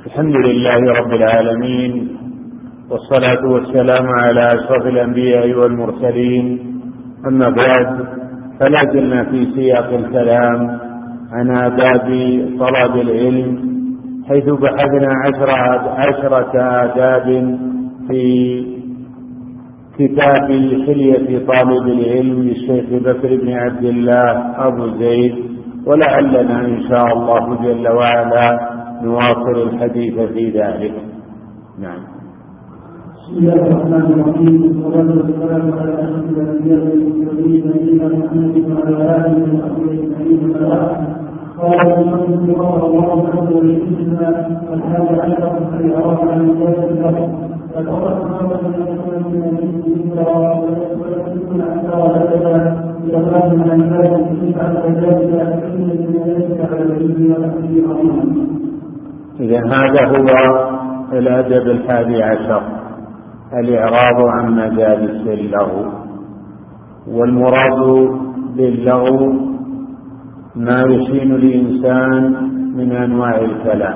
الحمد لله رب العالمين، والصلاة والسلام على أشرف الأنبياء والمرسلين. أما بعد، فلا زلنا في سياق الكلام عن آداب طلب العلم، حيث بحثنا عشرة آداب في كتاب حلية طالب العلم للشيخ بكر بن عبد الله أبو زيد، ولعلنا إن شاء الله جل وعلا نواصل الحديث في ذلك. نعم. بسم الله الرحمن الرحيم، والصلاة والسلام على أشرف الأنبياء والمرسلين نبينا محمد وعلى آله وصحبه أجمعين. قال المؤلف رحمه الله عز وجل: الحادي عشر الإعراض عن ولاية الأرض. فقرأت مرة من النبي ويكون أكثر هذا يغلب عن ذلك يفعل ذلك إن الملائكة على العلم والأمر عظيما. إذا هذا هو الأدب الحادي عشر، الإعراض عن مجالس اللغو. والمراد باللغو ما يشين الإنسان من أنواع الكلام.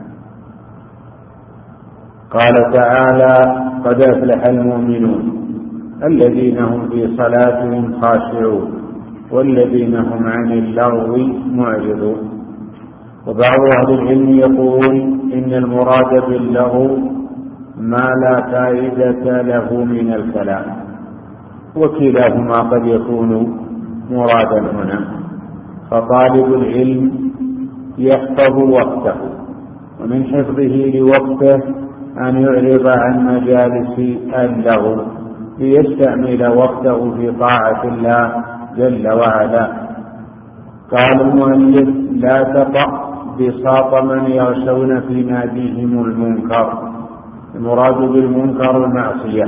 قال تعالى: قد أفلح المؤمنون الذين هم في صلاتهم خاشعون والذين هم عن اللغو معرضون. وبعض أهل العلم يقول إن المراد باللغو ما لا فائدة له من الكلام، وكلاهما قد يكون مرادا هنا. فطالب العلم يحفظ وقته، ومن حفظه لوقته أن يعرض عن مجالس اللغو ليستعمل وقته في طاعة الله جل وعلا. قال المؤلف: لا تطأ بساط من يغشون في ناديهم المنكر. المراد بالمنكر المعصية،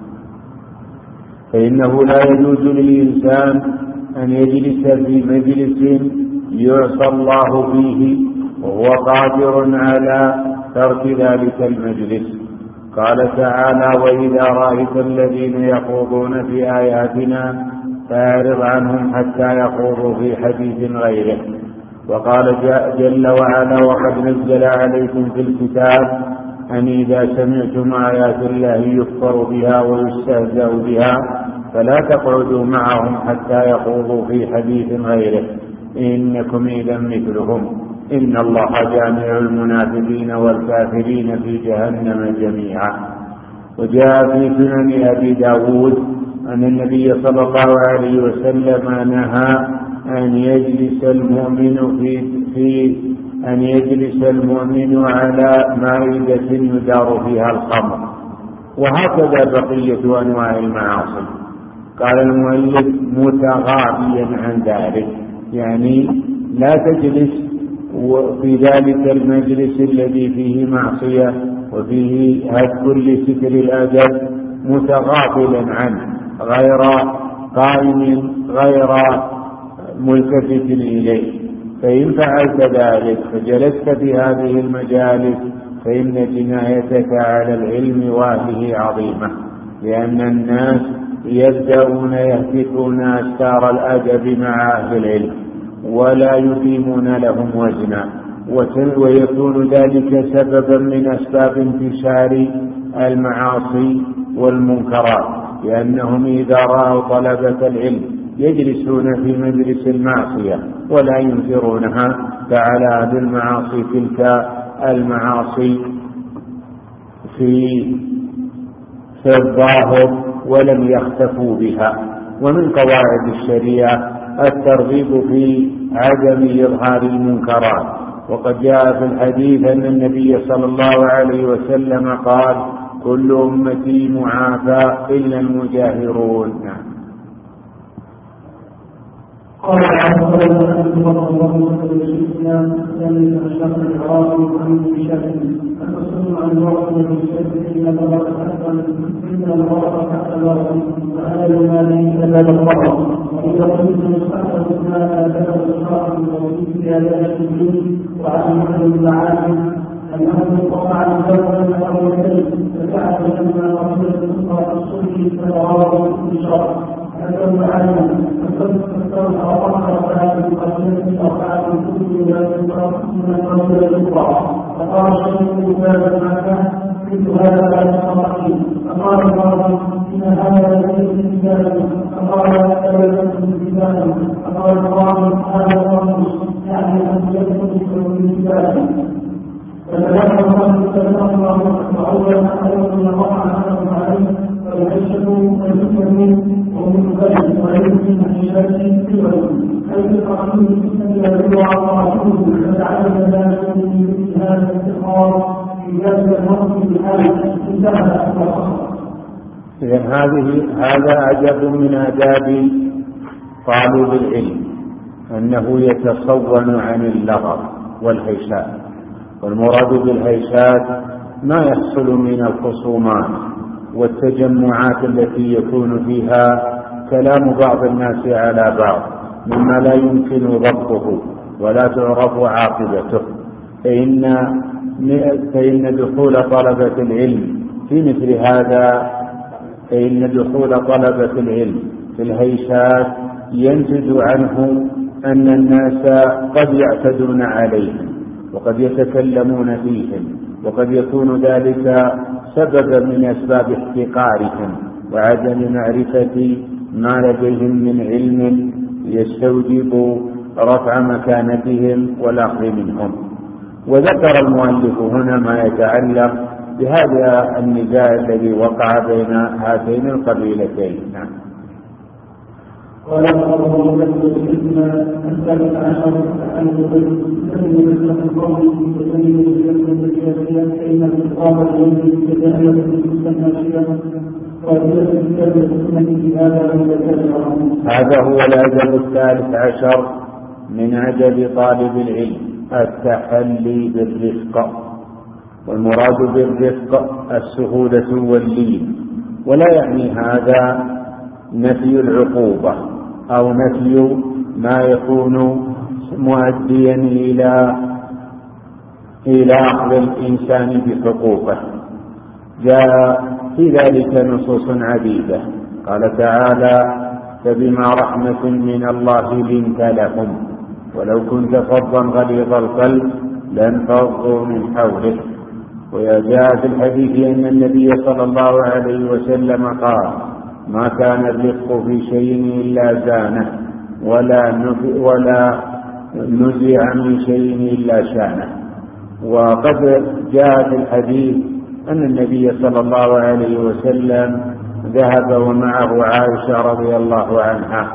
فإنه لا يجوز للإنسان أن يجلس في مجلس يعصى الله فيه وهو قادر على ترك ذلك المجلس. قال تعالى: وإذا رأيت الذين يخوضون في آياتنا فأعرض عنهم حتى يخوضوا في حديث غيره. وقال جل وعلا: وقد نزل عليكم في الكتاب أن إذا سمعتم آيات الله يكفر بها ويستهزأ بها فلا تقعدوا معهم حتى يخوضوا في حديث غيره إنكم إذا مثلهم إن الله جامع المنافقين والكافرين في جهنم جميعا. وجاء في سنن أبي داود أن النبي صلى الله عليه وسلم نهى أن يجلس المؤمن على مائدة يدار فيها الخمر، وهكذا بقية أنواع المعاصي. قال المؤلف: متغابيا عن ذلك، يعني لا تجلس في ذلك المجلس الذي فيه معصية وفيه هتك لستر الأدب، متغافلا عنه، غير قائم، غير ملتفت إليه. فإن فعلت ذلك فجلست في هذه المجالس فإن جنايتك على العلم وأهله عظيمة، لأن الناس يبدأون يهتكون أستار الأدب مع أهل العلم ولا يقيمون لهم وزنا، ويكون ذلك سببا من أسباب انتشار المعاصي والمنكرات، لأنهم إذا رأوا طلبة العلم يجلسون في مجلس المعصية ولا ينكرونها فعلى أهل المعاصي تلك المعاصي في الظاهر ولم يختفوا بها. ومن قواعد الشريعة الترغيب في عدم إظهار المنكرات، وقد جاء في الحديث أن النبي صلى الله عليه وسلم قال: كل أمتي معافى إلا المجاهرون. قال صلى الله عليه وسلم: ذلك الشرط العراقي عن بشكل التصنع عن الوقت بالشكل إلى مرة حسن إن المرأة تحت الوقت وهذا ما ليس لدى الرأس. وإذا كنت مستقبل ما آداب الشرع الموجود في هذا الدين وعن عدم المعاني أنه قطع الجبل أو الكلب فكعب لما رسل الأخرى الصلح فالعراض في شرع هذا المعاني فكرت أرقى هذه القضية أرقى من كل من الرسل الأخرى فقال الشيخ بهذا معناه مثل هذا لا يصح. فقال الراوي ان هذا ليس من كتابه. فقال لا يكون من كتابه. فقال الراوي هذا الرمز يعني ان يكون من كتابه. فتذكر الله سبحانه وتعالى ان الله عنه عليه ويحسبوا المسلمين ومن ذلك ويمكن ان يشارك في الوجه حيث قانون الاسلام يدعو على رسوله فتعلم الناس من هذا الاستقرار في ذلك الوقت بحاله انتهى إذن هذا عجب من آداب طالب العلم أنه يتصون عن اللغط والهيشات. والمراد بالهيشات ما يحصل من الخصومات والتجمعات التي يكون فيها كلام بعض الناس على بعض مما لا يمكن ضبطه ولا تعرف عاقبته. فإن دخول طلبة العلم في مثل هذا في الهيشات ينتج عنه أن الناس قد يعتدون عليهم وقد يتكلمون فيهم، وقد يكون ذلك سببا من أسباب احتقارهم وعدم معرفة ما لديهم من علم يستوجب رفع مكانتهم والأخذ منهم. وذكر المؤلف هنا ما يتعلق بهذا النزاع الذي وقع بين هاتين القبيلتين. قال الله لنا أن ثابت عشر عن الغيب تسلم القوم وتسلم الجاهلية فإن الإقامة اليوم كذلك تسمى شيئا وإذا السنة هذا هو الأدب الثالث عشر من أدب طالب العلم التحلي بالرفق. والمراد بالرفق السهولة واللين، ولا يعني هذا نفي العقوبة أو نفي ما يكون مؤديا إلى أخذ الإنسان بحقوقه. جاء في ذلك نصوص عديدة. قال تعالى: فبما رحمة من الله لنت لهم ولو كنت فظا غليظ القلب لانفضوا من حولك. وجاء في الحديث أن النبي صلى الله عليه وسلم قال: ما كان الرفق في شيء إلا زانه ولا نزع من شيء إلا شانه. وقد جاء في الحديث أن النبي صلى الله عليه وسلم ذهب ومعه عائشة رضي الله عنها،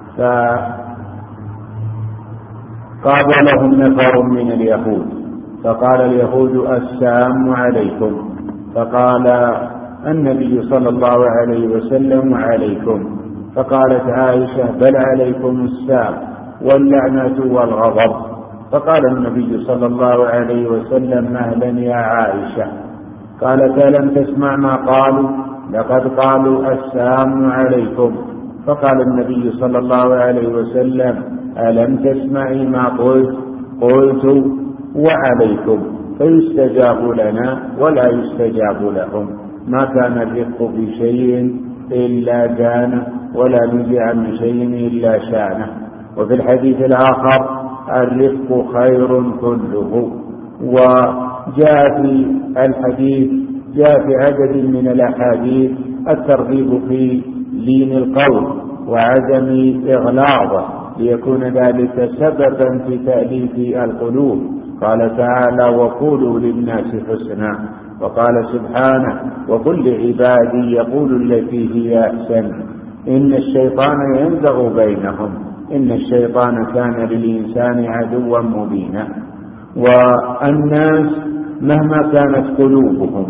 فقابلهم نفر من اليهود، فقال اليهود: السلام عليكم. فقال النبي صلى الله عليه وسلم: عليكم. فقالت عائشة: بل عليكم السلام واللعنة والغضب. فقال النبي صلى الله عليه وسلم: مهلا يا عائشة. قالت: ألم تسمع ما قالوا؟ لقد قالوا السلام عليكم. فقال النبي صلى الله عليه وسلم: ألم تسمعي ما قلت؟ قلت وعليكم. فيستجاب لنا ولا يستجاب لهم. ما كان الرفق في شيء إلا جانه ولا نزع من شيء إلا شانه. وفي الحديث الآخر: الرفق خير كله. وجاء في الحديث في عدد من الأحاديث الترغيب في لين القول وعدم إغلاظه ليكون ذلك سببا في تأليف القلوب. قال تعالى: وقولوا للناس حسنا. وقال سبحانه: وقل لعبادي يقولوا التي هي أحسن إن الشيطان ينزغ بينهم إن الشيطان كان للإنسان عدوا مبينا. والناس مهما كانت قلوبهم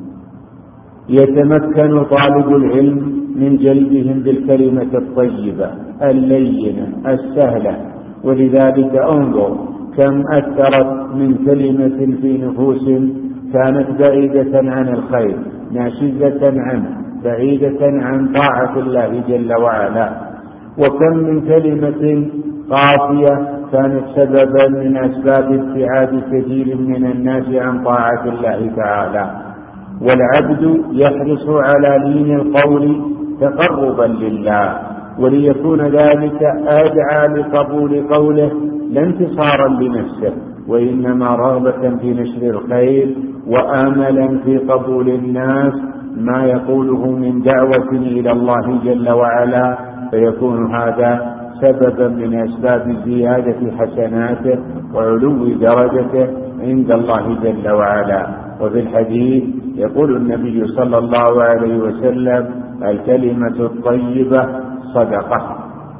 يتمكن طالب العلم من جلبهم بالكلمة الطيبة اللينة السهلة. ولذلك انظر كم أثرت من كلمة في نفوس كانت بعيدة عن الخير، ناشزة عنه، بعيدة عن طاعة الله جل وعلا. وكم من كلمة قاسية كانت سببا من أسباب ابتعاد كثير من الناس عن طاعة الله تعالى. والعبد يحرص على لين القول تقربا لله، وليكون ذلك أدعى لقبول قوله لا انتصارا لنفسه، وإنما رغبة في نشر الخير وآملا في قبول الناس ما يقوله من دعوة إلى الله جل وعلا، فيكون هذا سببا من أسباب زيادة حسناته وعلو درجته عند الله جل وعلا. وفي الحديث يقول النبي صلى الله عليه وسلم: الكلمة الطيبة صدقة.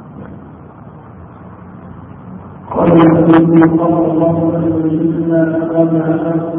قال النبي صلى الله عليه وسلم: الرابع عشر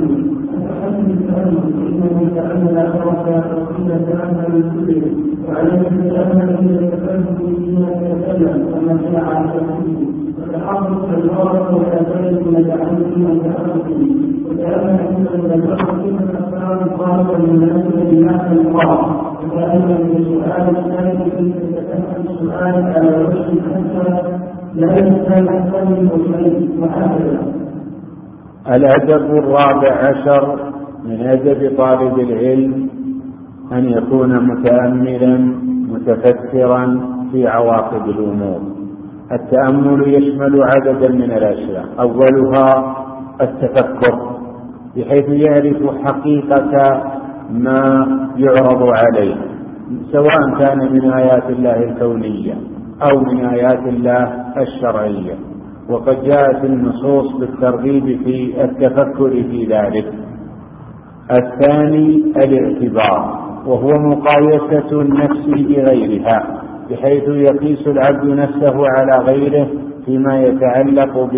إنه تأمل أخرك وقيل تأمل الكبر وعليه تأمل إلى التفهم فيما يتكلم وما جاء عن تفسيره وتحقق الغرض وتأمل من التعلم والتأمل وتأمل من الفقه كيف الأفكار خالقا من الناس بمعنى الله وتأمل من السؤال الثاني كيف تتفهم السؤال على وجه الحسن لا يزال الثاني والثاني وهكذا. الأدب الرابع عشر من أدب طالب العلم أن يكون متأملا متفكرا في عواقب الأمور. التأمل يشمل عددا من الأشياء، أولها التفكر بحيث يعرف حقيقة ما يعرض عليه، سواء كان من آيات الله الكونية أو من آيات الله الشرعية، وقد جاءت النصوص بالترغيب في التفكر في ذلك. الثاني الاعتبار، وهو مقايسة النفس بغيرها، بحيث يقيس العبد نفسه على غيره فيما يتعلق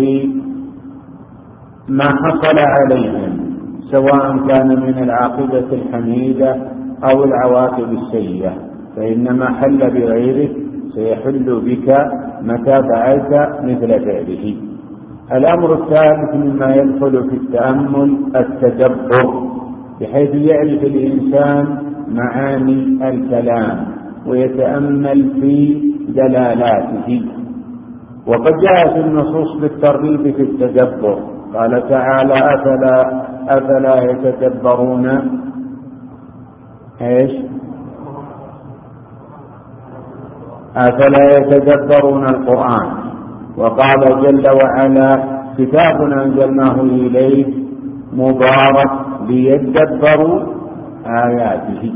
بما حصل عليهم، سواء كان من العاقبة الحميدة أو العواقب السيئة، فإنما حل بغيرك سيحل بك متى فعلت مثل فعله. الأمر الثالث مما يدخل في التأمل التدبر، بحيث يعرف الإنسان معاني الكلام ويتأمل في دلالاته. وقد جاءت النصوص بالترغيب في التدبر، قال تعالى: أفلا يتدبرون أفلا يتدبرون القرآن. وقال جل وعلا: كتاب أنزلناه إليك مبارك ليدبروا آياته.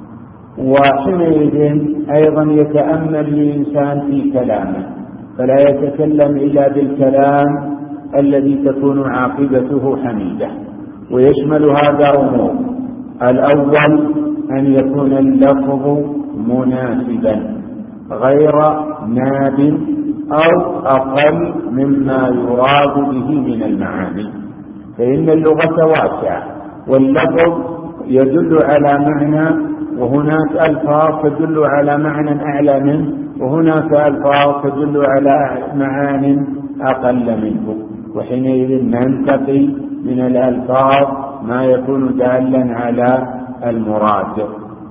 وحينئذ أيضا يتأمل الإنسان في كلامه، فلا يتكلم إلا بالكلام الذي تكون عاقبته حميدة. ويشمل هذا أمور: الأول أن يكون اللفظ مناسبا غير ناب أو أقل مما يراد به من المعاني، فإن اللغة واسعة واللفظ يدل على معنى، وهناك ألفاظ تدل على معنى أعلى منه، وهناك ألفاظ تدل على معان أقل منه، وحينئذ ننتقي من الألفاظ ما يكون دالا على المراد.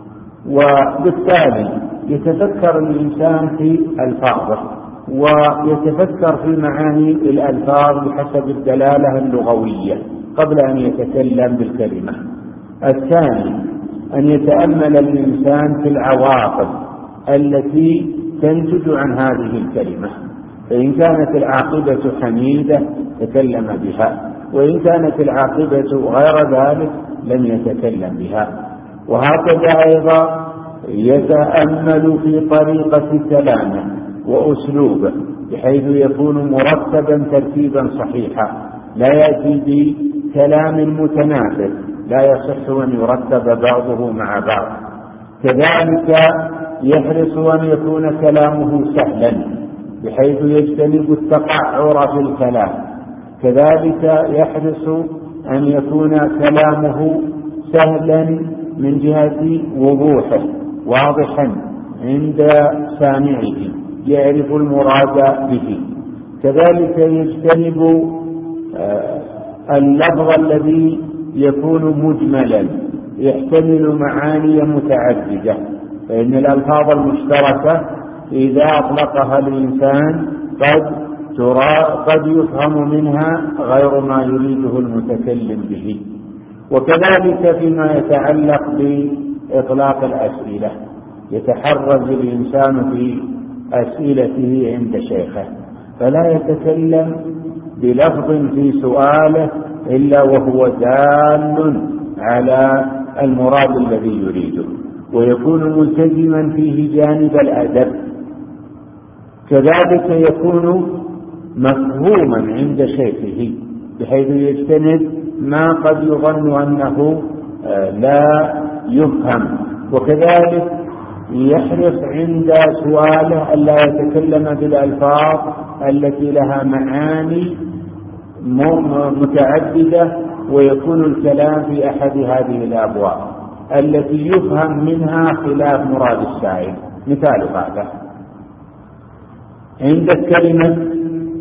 وبالتالي يتفكر الإنسان في ألفاظه ويتفكر في معاني الألفاظ بحسب الدلالة اللغوية قبل أن يتكلم بالكلمة. الثاني أن يتأمل الإنسان في العواقب التي تنتج عن هذه الكلمة، فإن كانت العاقبة حميدة تكلم بها، وإن كانت العاقبة غير ذلك لم يتكلم بها. وهكذا أيضا يتأمل في طريقة كلامه وأسلوبه، بحيث يكون مرتبا ترتيبا صحيحا، لا يأتي بكلام متنافس لا يصح أن يرتب بعضه مع بعض. كذلك يحرص أن يكون كلامه سهلا بحيث يجتنب التقعر في الكلام. كذلك يحرص أن يكون كلامه سهلا من جهة وضوحه واضحا عند سامعه يعرف المراد به. كذلك يجتنب اللفظ الذي يكون مجملا يحتمل معاني متعددة، فإن الألفاظ المشتركة إذا أطلقها الإنسان قد يفهم منها غير ما يريده المتكلم به. وكذلك فيما يتعلق بإطلاق الأسئلة يتحرز الإنسان في أسئلته عند شيخه، فلا يتكلم بلفظ في سؤاله إلا وهو دال على المراد الذي يريده، ويكون ملتزما فيه جانب الأدب. كذلك يكون مفهوما عند شيخه بحيث يجتنب ما قد يظن أنه لا يفهم، وكذلك يحرص عند سؤاله ألا يتكلم بالألفاظ التي لها معاني متعددة، ويكون الكلام في أحد هذه الأبواب التي يفهم منها خلاف مراد السائل. مثال هذا عند كلمة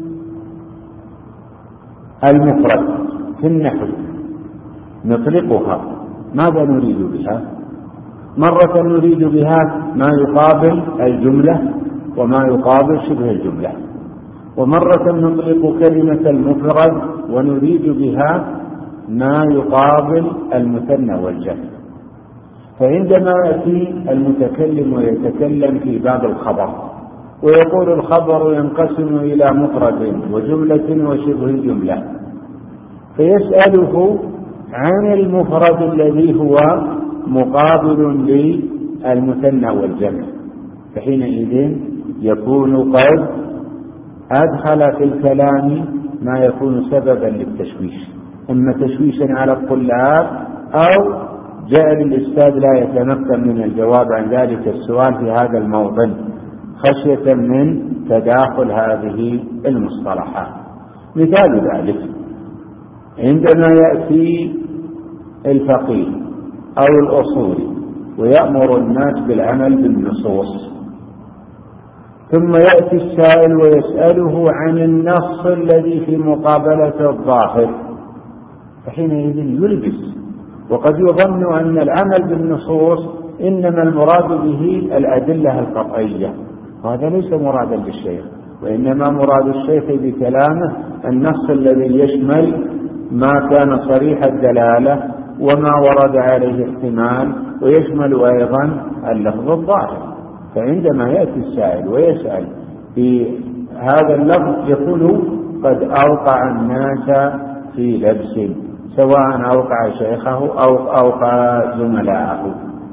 المفرد في النحو نطلقها، ماذا نريد بها؟ مرة نريد بها ما يقابل الجملة وما يقابل شبه الجملة، ومرة نطلق كلمة المفرد ونريد بها ما يقابل المثنى والجمع. فعندما يأتي المتكلم ويتكلم في باب الخبر ويقول الخبر ينقسم إلى مفرد وجملة وشبه جملة، فيسأله عن المفرد الذي هو مقابل للمثنى والجمع، فحينئذ يكون قد أدخل في الكلام ما يكون سببا للتشويش، إما تشويشا على الطلاب أو جعل الأستاذ لا يتمكن من الجواب عن ذلك السؤال في هذا الموطن خشية من تداخل هذه المصطلحات. مثال ذلك عندما يأتي الفقيه أو الأصولي ويأمر الناس بالعمل بالنصوص، ثم يأتي السائل ويسأله عن النص الذي في مقابلة الظاهر، فحينئذ يلبس، وقد يظن أن العمل بالنصوص إنما المراد به الأدلة القطعية، وهذا ليس مرادا للشيخ، وإنما مراد الشيخ بكلامه النص الذي يشمل ما كان صريح الدلالة وما ورد عليه احتمال، ويشمل أيضا اللفظ الظاهر. فعندما يأتي السائل ويسأل في هذا اللفظ يكون قد أوقع الناس في لبس، سواء أوقع شيخه أو أوقع زملائه.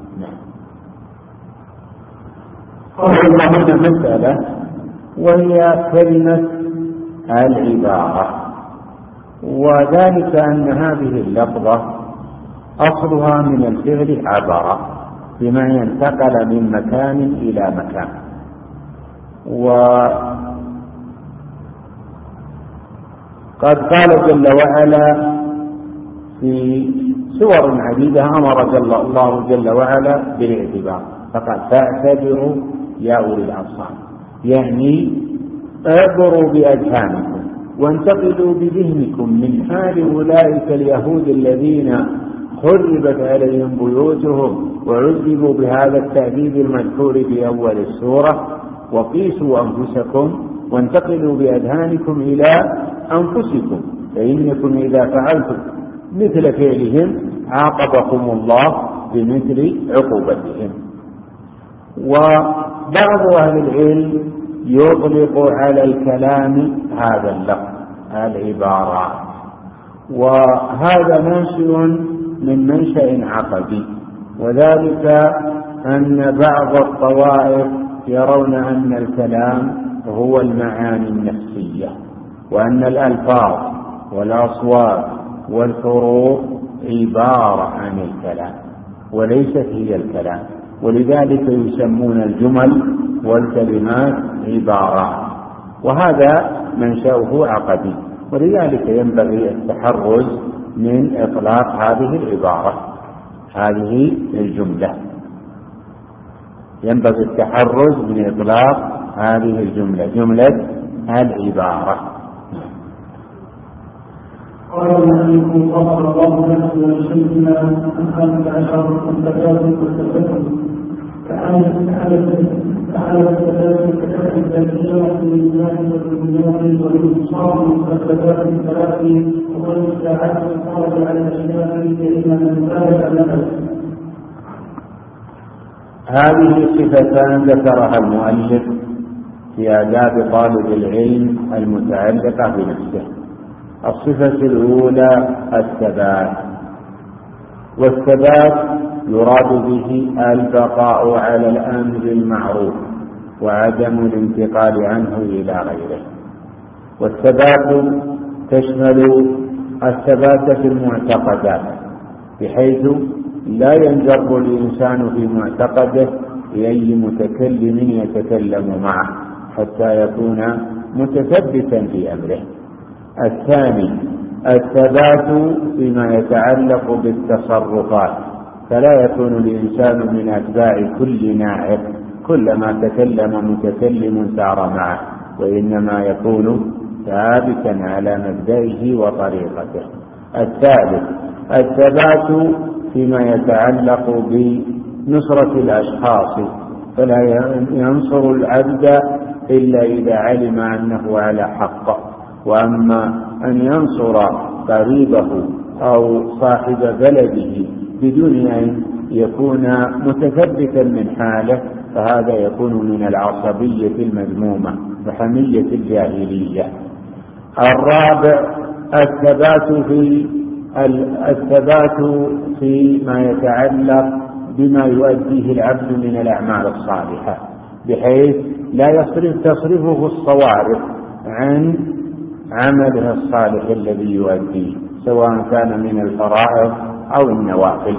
هنا مسألة وهي كلمة العبارة، وذلك أن هذه اللفظة أصلها من الفعل عبر، بما ينتقل من مكان إلى مكان. وقد قال جل وعلا في سور عديدة أمر الله جل وعلا بالاعتبار، فقد فاعتبروا يا أولي الأبصار، يعني اعبروا بأذهانكم وانتقلوا بذهنكم من حال أولئك اليهود الذين خربت عليهم بيوتهم وعذبوا بهذا التأديب المذكور في أول السورة، وقيسوا أنفسكم وانتقلوا بأذهانكم إلى أنفسكم، فإنكم إذا فعلتم مثل فعلهم عاقبكم الله بمثل عقوبتهم. وبعض أهل العلم يطلق على الكلام هذا اللفظ العبارات، وهذا ناشئ من منشأ عقدي، وذلك أن بعض الطوائف يرون أن الكلام هو المعاني النفسية، وأن الألفاظ والأصوات والحروف عبارة عن الكلام وليست هي الكلام، ولذلك يسمون الجمل والكلمات عبارات، وهذا منشأه عقدي، ولذلك ينبغي التحرز من إطلاق هذه العبارة، هذه الجملة، ينبغي التحرز من إطلاق هذه الجملة، جملة العبارة. قال المؤلف غفر الله لنا ولشيخنا عن 15 التكاثر والتكاثر تعالى التكاثر كتاب الذاكرة لله والدنيا والانتصار والتكاثر الثلاث والساعات الصالحة على الأشياء فإن من ذلك نفس. هذه صفتان ذكرها المؤلف في آداب طالب العلم المتعلقة بنفسه، الصفة الأولى الثبات، والثبات يراد به البقاء على الأمر المعروف وعدم الانتقال عنه إلى غيره. والثبات تشمل الثبات في المعتقدات، بحيث لا ينجر الإنسان في معتقده لأي متكلم يتكلم معه حتى يكون متثبتا في أمره. الثاني الثبات فيما يتعلق بالتصرفات، فلا يكون الإنسان من أتباع كل ناعق كلما تكلم متكلم سار معه، وإنما يكون ثابتا على مبدئه وطريقته. الثالث الثبات فيما يتعلق بنصرة الأشخاص، فلا ينصر العبد إلا إذا علم أنه على حق، وأما أن ينصر قريبه أو صاحب بلده بدون أن يكون متثبتا من حاله فهذا يكون من العصبية المذمومة وحمية الجاهلية. الرابع الثبات فيما يتعلق بما يؤديه العبد من الأعمال الصالحة، بحيث لا تصرفه الصوارف عن عمله الصالح الذي يؤديه، سواء كان من الفرائض أو النوافل.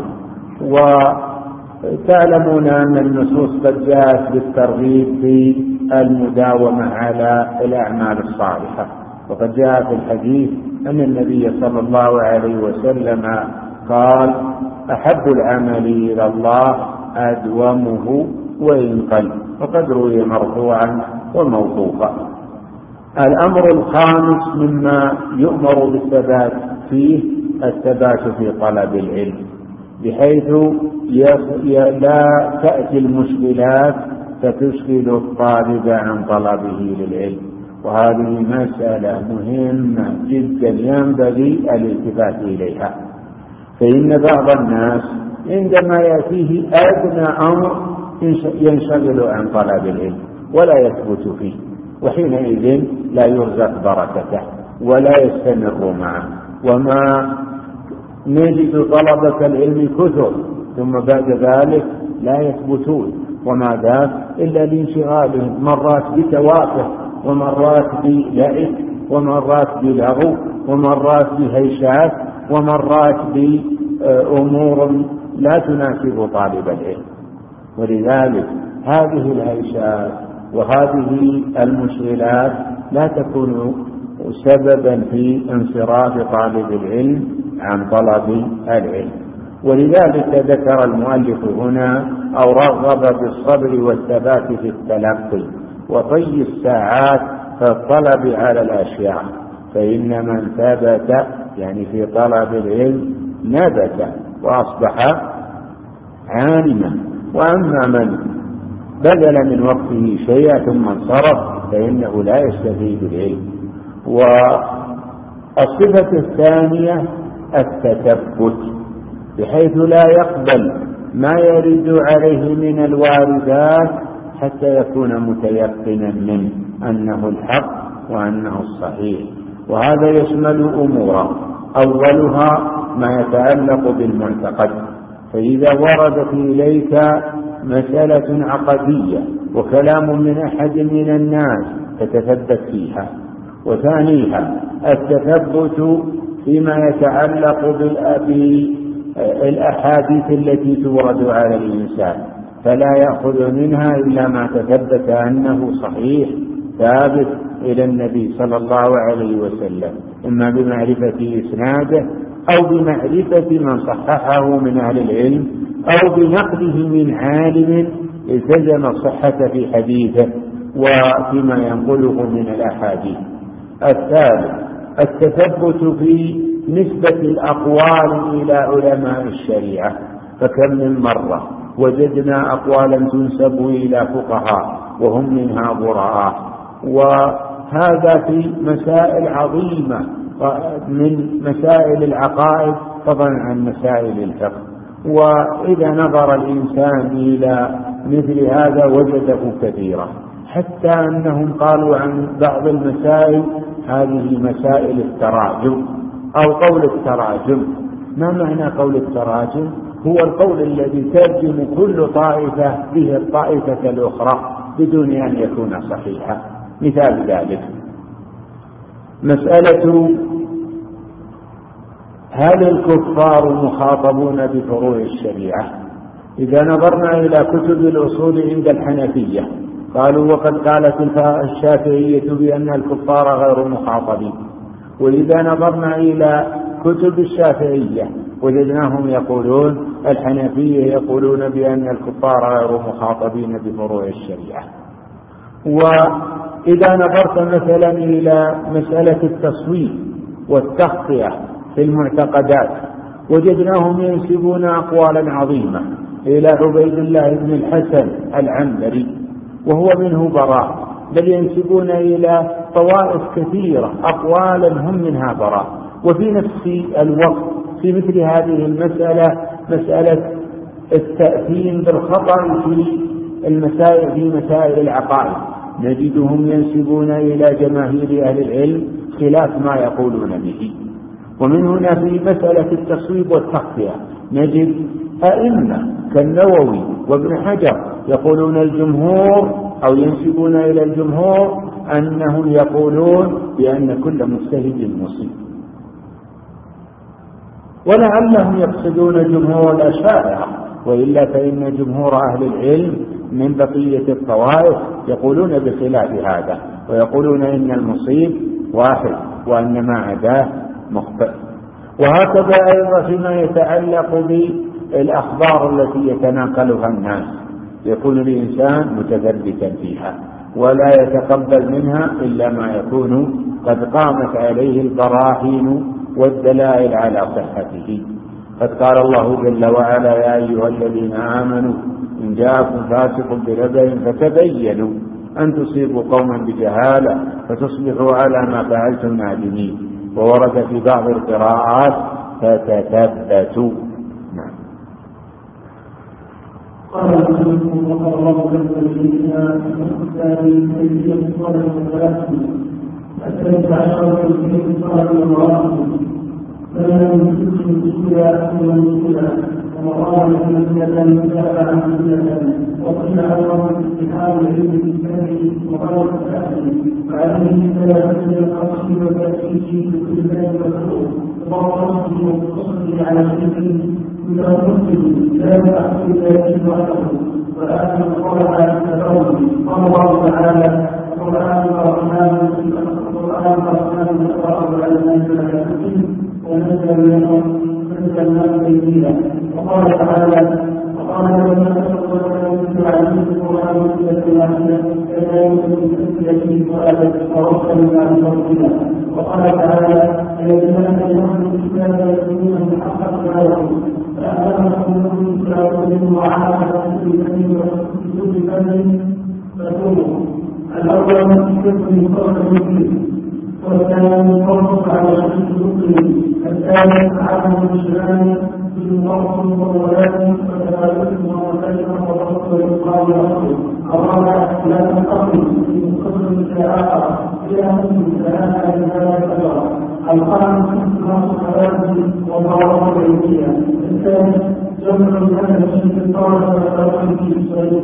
وتعلمون أن النصوص قد جاءت بالترغيب في المداومة على الأعمال الصالحة، وقد جاء في الحديث أن النبي صلى الله عليه وسلم قال: أحب العمل إلى الله أدومه وإن قل، وقد روي مرفوعا وموقوفا. الأمر الخامس مما يؤمر بالثبات فيه الثبات في طلب العلم، بحيث لا تأتي المشكلات فتشغل الطالب عن طلبه للعلم، وهذه مسألة مهمة جدا ينبغي الالتفات إليها. فإن بعض الناس عندما يأتيه أدنى أمر ينشغل عن طلب العلم ولا يثبت فيه، وحينئذ لا يرزق بركته ولا يستمر معه. وما نجد طلبة العلم كثر ثم بعد ذلك لا يثبتون، وما ذاك إلا لانشغالهم مرات بتوافه ومرات بلعب ومرات بلغو ومرات بهيشات ومرات بأمور لا تناسب طالب العلم. ولذلك هذه الهيشات وهذه المشغلات لا تكون سببا في انصراف طالب العلم عن طلب العلم. ولذلك ذكر المؤلف هنا أو رغب بالصبر والثبات في التلقي وطي الساعات في الطلب على الأشياء، فإن من ثبت يعني في طلب العلم نبت وأصبح عالما، وأما من بذل من وقته شيئا ثم انصرف فإنه لا يستفيد العلم. والصفة الثانية التثبت، بحيث لا يقبل ما يرد عليه من الواردات حتى يكون متيقنا منه أنه الحق وأنه الصحيح. وهذا يشمل أمورا، أولها ما يتعلق بالمعتقد، فإذا وردت إليك مسألة عقدية وكلام من أحد من الناس فتثبت فيها. وثانيها التثبت فيما يتعلق بالأحاديث التي تورد على الإنسان، فلا يأخذ منها إلا ما تثبت أنه صحيح ثابت إلى النبي صلى الله عليه وسلم، إما بمعرفة إسناده أو بمعرفة من صححه من أهل العلم أو بنقله من عالم التزم الصحة في حديثه وفيما ينقله من الأحاديث. الثالث التثبت في نسبة الأقوال إلى علماء الشريعة، فكم من مرة وجدنا أقوالا تنسب إلى فقهاء وهم منها براء، وهذا في مسائل عظيمة من مسائل العقائد فضلا عن مسائل الفقه. وإذا نظر الإنسان إلى مثل هذا وجده كثيرا، حتى أنهم قالوا عن بعض المسائل هذه مسائل التراجم أو قول التراجم. ما معنى قول التراجم؟ هو القول الذي ترجم كل طائفة به الطائفة الأخرى بدون أن يكون صحيحا. مثال ذلك مسألة هل الكفار مخاطبون بفروع الشريعة؟ إذا نظرنا إلى كتب الأصول عند الحنفية قالوا وقد قالت الشافعية بأن الكفار غير مخاطبين، وإذا نظرنا إلى كتب الشافعية وجدناهم يقولون الحنفية يقولون بأن الكفار غير مخاطبين بفروع الشريعة. وإذا نظرت مثلا إلى مسألة التصويب والتخطئة في المعتقدات وجدناهم ينسبون أقوالا عظيمة إلى عبيد الله بن الحسن العنبري وهو منه براء، بل ينسبون إلى طوائف كثيرة أقوالا هم منها براء. وفي نفس الوقت في مثل هذه المسألة مسألة التأثيم بالخطأ في مسائل العقائد نجدهم ينسبون إلى جماهير أهل العلم خلاف ما يقولون به. ومن هنا في مسألة التصويب والتخطئة نجد أئمة كالنووي وابن حجر يقولون الجمهور أو ينسبون إلى الجمهور أنهم يقولون بأن كل مجتهد مصيب، ولعلهم يقصدون جمهور الأشاعرة، وإلا فإن جمهور أهل العلم من بقية الطوائف يقولون بخلاف هذا ويقولون إن المصيب واحد وأن ما عداه مخطئ. وهكذا أيضا فيما يتعلق بالأخبار التي يتناقلها الناس يكون الإنسان متثبتا فيها ولا يتقبل منها إلا ما يكون قد قامت عليه البراهين والدلائل على صحته. قد قال الله جل وعلا يا أيها الذين آمنوا إن جاءكم فاسق بنبأ فتبينوا أن تصيبوا قوما بجهالة فتصبحوا على ما فعلتم نادمين. وورد في بعض القراءات فتثبتوا. قال رسولكم وقال الله جل وعلا الثاني كيفية الصلاة والثلاثة الثالث عشر كيفية الصلاة والمراقبة فلا يمكن الدخول من الدخول وقال مسألة تابع عن مسألة وقيل أمر استحال العلم الإسلامي وقال التأثير فعليه ثلاثة القصد والتأكيد بكل ذلك مخلوق وقصده وقصده على شيء متوسل لا يأخذ ذلك وحده وآخر القرآن كقوله قال الله تعالى القرآن الرحمن يقرأ على الناس الملائكة ونزل منهم تنزيلا وقال تعالى وقال لهم تقول عليه القرآن مثل واحدة كذلك التي سؤالت ورسل عن ربنا وقال تعالى الذين يؤمنون بالكتاب يؤمنون بحق ما فأعلمكم من كتابهم وعلى كل فن فتقولوا الأول من كتب قول المسلم والثاني قول على شيء المسلم الثالث عدم الشمال بالموت والولاد وتبادل ومختلفة وضبط والإقرار والأصل الرابع لا تنقضي في مقصد الآخر إلى أن ثلاثة لهذا الأجر الخامس نص الحوادث والضوابط العلمية الثالث جمع الهدف في الطالب والتوحيد في الصعيد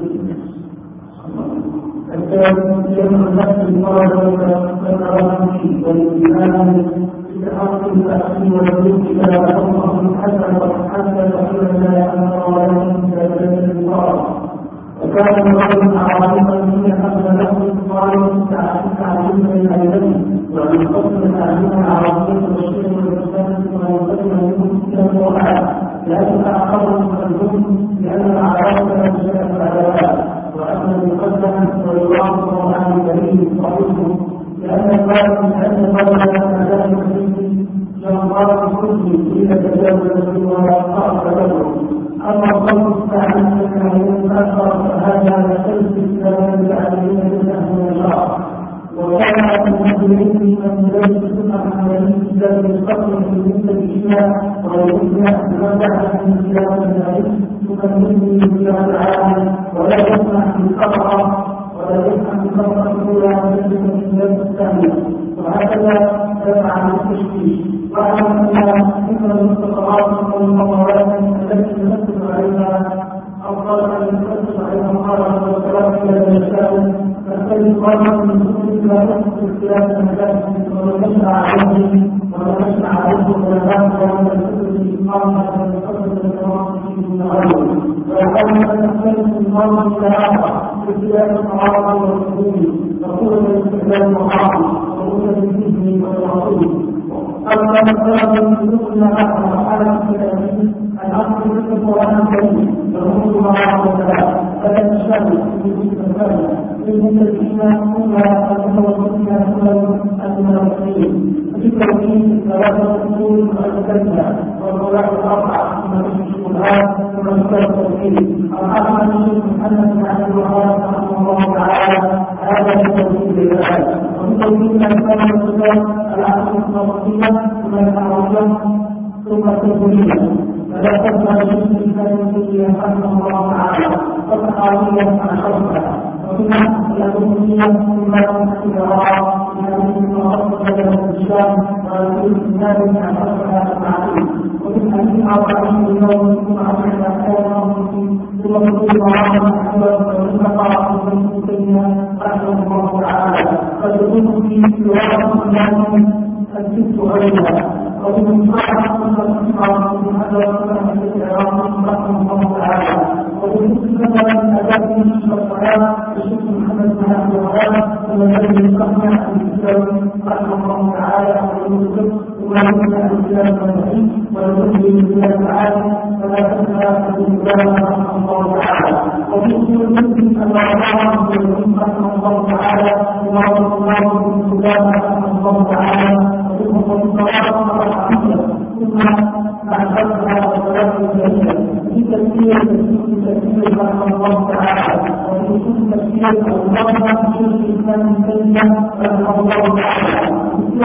الثالث جمع النفس الطالب والتوحيد والإيمان بحق التأخير والذكر إلى الله حتى تحل لا يأمر ولكن لا الطالب وكان الرجل عارفا من حسن له قال تعلم العلم وأن يقصد تعليم عربية والشيء والإسلام ويقدم منه كتاب وعاد لأن أعقبه الظلم لأن العرب أجزاء العلماء وأن المقدم ويراعي القرآن الكريم وحفظه لأن الله ذلك فيه جمهور الكتب إلى تجاوز ولا قاطع له أما الظن الثاني فإنه أكثر هذا يختلف الكلام بالعلمين من الشرع وكان المسلمين من ذلك سنة عملية ذات القتل في المسلمين ويؤمن بما بعد من كلام العلم تكلمني بها العالم ولا يسمح بالقطع ولا يفهم الخطأ الأولى من الجلسة الثانية، وهكذا يفعل التشكيك. واعلم أن ذكر المستقرات والمقارنات التي تنصب عليها أفضل أن يتنصب عليها المقارنة والسلام إلى المسائل تختلف قائمة من كل ما يحدث اختلاف المكان ونشأ عليه ونشأ عليه الخلافات ومن الكتب الإسلام من القصد التواصل من غيره. ويحاول أن يختلف النظام إلى آخر باختلاف القرار والحكومة وقوة الاستقلال المقام وقوة الذهن والعقول. أما مثلا من كل آخر حالة التأمين الأصل في القرآن الكريم والرسل معه والسلام فلا تشتغل في كل مكان إن الذين هنا المتوسطين المنافقين في توحيد ثلاثة أصول الكلمة والصلاة الأربعة من الشبهات ومسألة التوحيد. الأحمد محمد بن عبد الوهاب رحمه الله تعالى هذا من توحيد العباد ومن توحيد الأسماء والصفات العقل النظرية ثم التعرض ثم التدبيرية. فلا تبقى لجسم الإنسان رحمه الله تعالى والتعالية عن شرطها وثم الأمنية ثم الإدراء من المعرفة له الشام ويكون الإسلام عن شرطها المعقول ومن أن أربعين يوم ثم عشرين أحيانا ثم كل معامل أحوال والنقاء من تيمية رحمه الله تعالى فيكون في سورة الإسلام الست غيرها ومن صاحب الإسلام من هذا السنة الإعرام رحمه الله تعالى وبالنسبة للأداب والصلاة الشيخ محمد بن عبد الوهاب والذي يصنع الإسلام رحمه الله تعالى ويوسف ويمنع الإسلام والنبي ويؤذي بالله تعالى فلا تنسى الإسلام رحمه الله تعالى وفي سورة الأعراف رحمه الله تعالى وعلى الله بالإسلام رحمه الله تعالى وفي الصلاة ثم بعد فترة وصلاة الجميع في تفسير رحمه الله تعالى وفي تفسير الله في الإسلام الكلمة رحمه الله تعالى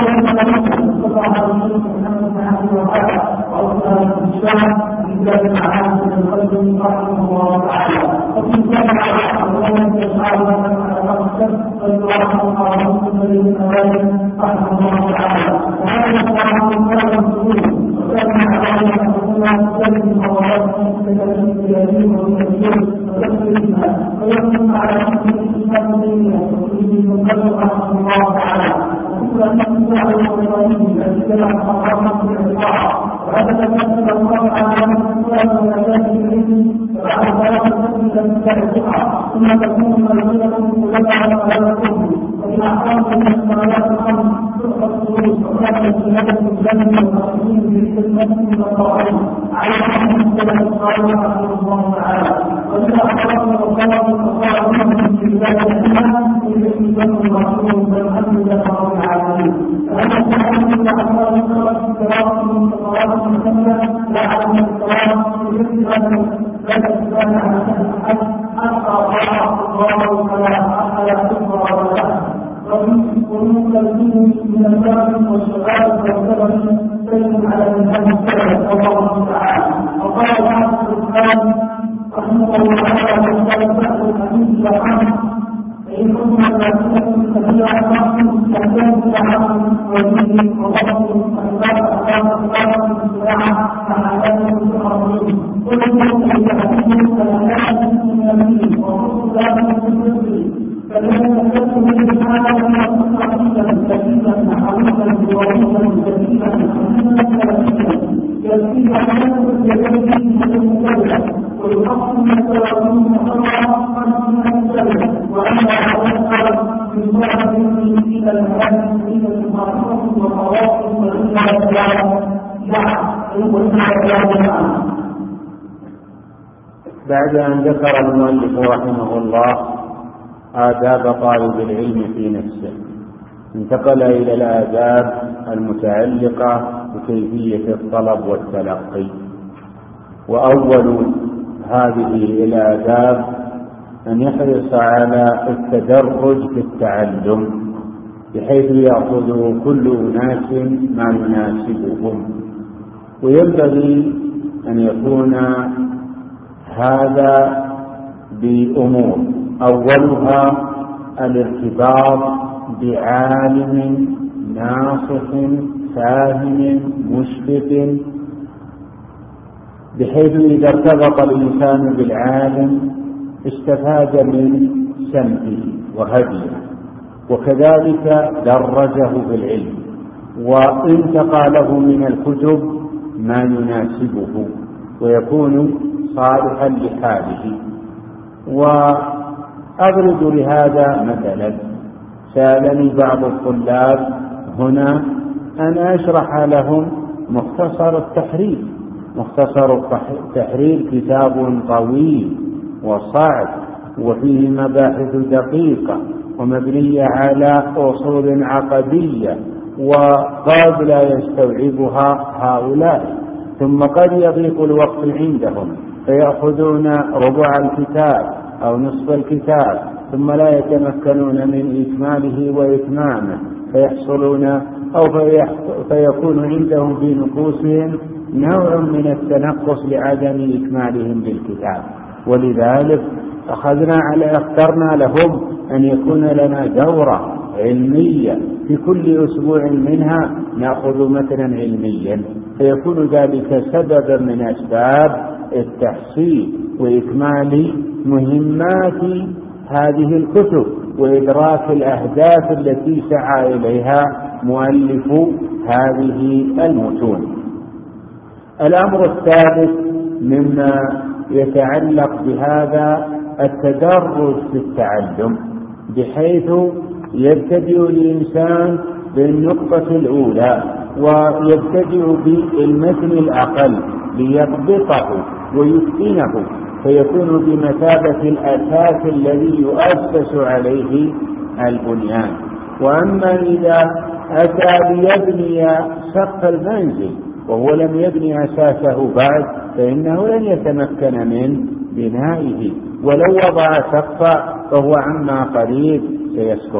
استطاع الشيخ محمد بن عبد الوهاب وأصدر الشام من باب المعارف القلب رحمه الله تعالى وفي ذلك الله يشعر على مقصد والدعاء الله من الأوائل رحمه الله تعالى وهذا الشعار من وكان على أننا نسلم الصلوات من اليمين ومن اليمين وتسليمها ويقوم على أن الإسلام الدنيا وفيه من رحمه الله تعالى وكل أن يكون على الإبراهيم الذي جمع حرامه بالإطاعة وهذا تمثل الله على أن الإسلام والأداء العلمي وبعد ذلك تكون الثقة ثم تكون مرجعة لنا على الكفر وفي أحكام من الصلاة الخمس تؤخذ الصلوات وكانت الشهادة الجنة والمقصودين بالكلمة والقواعد على أن السلام الصالح رحمه الله تعالى وإذا أخبرنا الله وقال من في ذلك الأمة التي كانوا المعصوم والحمد لله رب العالمين فهذا الكلام إذا أخبر الصلاة الكرام من صلاة المسلمة لا علم الصلاة يجب أن لا تكون على سهل الحج حتى الله فلا تكبر ولا ومن من الكرم والشغال والسبب سيد على منهج السلف الله تعالى وقال بعض الإسلام رحمه الله تعالى وقال بعض الحديث وعنه فإن كنا نأتيكم كثيرا معكم تحتاج إلى عقل ودين وضبط وإنفاق أقام الصلاة والساعة فحالاتكم تقربون كل من يأتيكم فالحياة من الدين وخصوص ذلك في الرزق فلن تكون من هذا ما قليلا كثيرا حريصا وريضا كثيرا يأتي أحيانا بيده المتولى والحق من التوازن خطأ من المتولى وأما أتذكر من بعض إلى الحياة إلى المعرفة والمواقف والإنسان بعد أن ذكر المؤلف رحمه الله آداب طالب العلم في نفسه انتقل إلى الآداب المتعلقة بكيفية الطلب والتلقي. وأول هذه الآداب أن يحرص على التدرج في التعلم بحيث يأخذ كل أناس ما يناسبهم، وينبغي أن يكون هذا بأمور: أولها الارتباط بعالم ناصح فاهم مشفق، بحيث إذا ارتبط الإنسان بالعالم استفاد من سمته وهديه، وكذلك درجه بالعلم وانتقى له من الكتب ما يناسبه ويكون صالحا لحاله. وأبرز لهذا مثلا، سألني بعض الطلاب هنا أن أشرح لهم مختصر التحرير. مختصر التحرير كتاب طويل وصعب وفيه مباحث دقيقة ومبنية على أصول عقدية، وقد لا يستوعبها هؤلاء، ثم قد يضيق الوقت عندهم فيأخذون ربع الكتاب أو نصف الكتاب ثم لا يتمكنون من إكماله وإتمامه، فيحصلون أو فيكون عندهم في نفوسهم نوع من التنقص لعدم إكمالهم بالكتاب. ولذلك اخترنا لهم أن يكون لنا دورة علمية في كل أسبوع منها نأخذ متنا علميا، فيكون ذلك سببا من أسباب التحصيل وإكمال مهمات هذه الكتب وإدراك الأهداف التي سعى إليها مؤلف هذه المتون. الأمر الثالث مما يتعلق بهذا التدرج في التعلم، بحيث يبتدئ الإنسان بالنقطة الأولى ويبتدئ بالمتن الأقل ليضبطه ويتقنه، فيكون بمثابة الأساس الذي يؤسس عليه البنيان. وأما إذا أتى ليبني سقف المنزل وهو لم يبني أساسه بعد فإنه لن يتمكن من بنائه، ولو وضع سقفا فهو عما قريب سيسقط.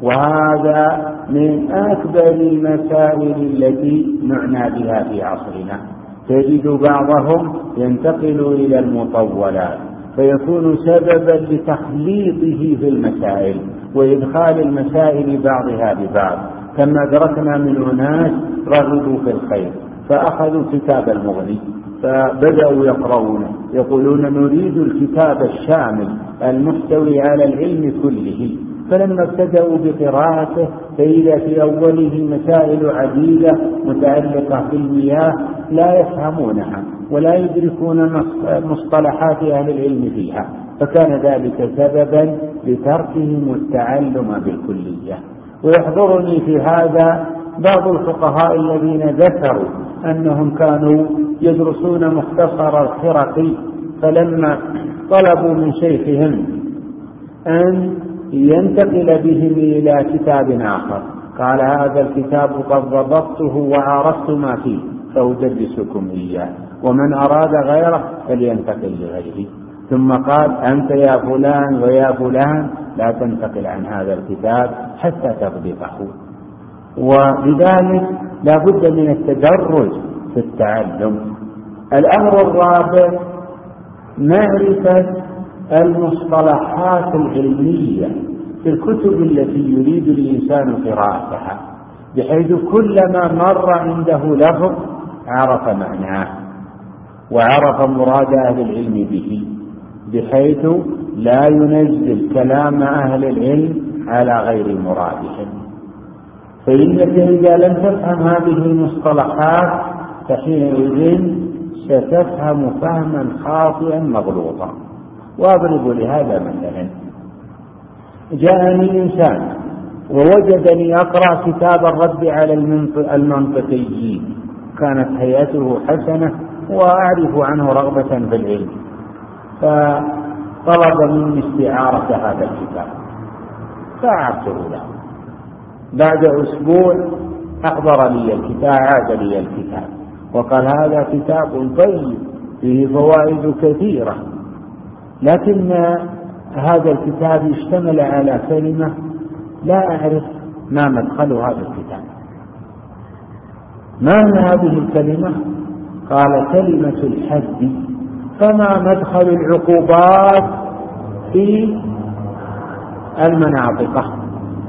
وهذا من أكبر المسائل التي نعنى بها في عصرنا. تجد بعضهم ينتقل إلى المطولات فيكون سببا لتخليطه في المسائل وإدخال المسائل بعضها ببعض، كما أدركنا من أناس رغبوا في الخير فأخذوا كتاب المغني فبدأوا يقرؤونه يقولون نريد الكتاب الشامل المحتوي على العلم كله، فلما ابتدأوا بقراءته فإذا في أوله مسائل عديدة متعلقة بالمياه لا يفهمونها ولا يدركون مصطلحات أهل العلم فيها، فكان ذلك سببا لتركهم التعلم بالكلية. ويحضرني في هذا بعض الفقهاء الذين ذكروا أنهم كانوا يدرسون مختصر الخرقي، فلما طلبوا من شيخهم أن ينتقل بهم إلى كتاب آخر قال هذا الكتاب قد ضبطته وعرفت ما فيه فأدرسكم إياه، ومن أراد غيره فلينتقل لغيره. ثم قال أنت يا فلان ويا فلان لا تنتقل عن هذا الكتاب حتى تضبطه. وبذلك لا بد من التدرج في التعلم. الأمر الرابع معرفة المصطلحات العلمية في الكتب التي يريد الإنسان قراءتها، بحيث كلما مر عنده لفظ عرف معناه وعرف مراد أهل العلم به، بحيث لا ينزل كلام أهل العلم على غير مرادهم. فإنك إذا لم تفهم هذه المصطلحات فحينئذ ستفهم فهما خاطئا مغلوطا. وأضرب لهذا مثلا، جاءني إنسان ووجدني أقرأ كتاب الرد على المنطقيين، كانت هيئته حسنة وأعرف عنه رغبة في العلم، فطلب مني استعارة هذا الكتاب فأعرته له. بعد أسبوع أحضر لي الكتاب، عاد لي الكتاب وقال هذا كتاب طيب فيه فوائد كثيرة، لكن هذا الكتاب اشتمل على كلمة لا أعرف ما مدخل هذا الكتاب. ما هي هذه الكلمة؟ قال كلمة الحد. فما مدخل العقوبات في المناطق.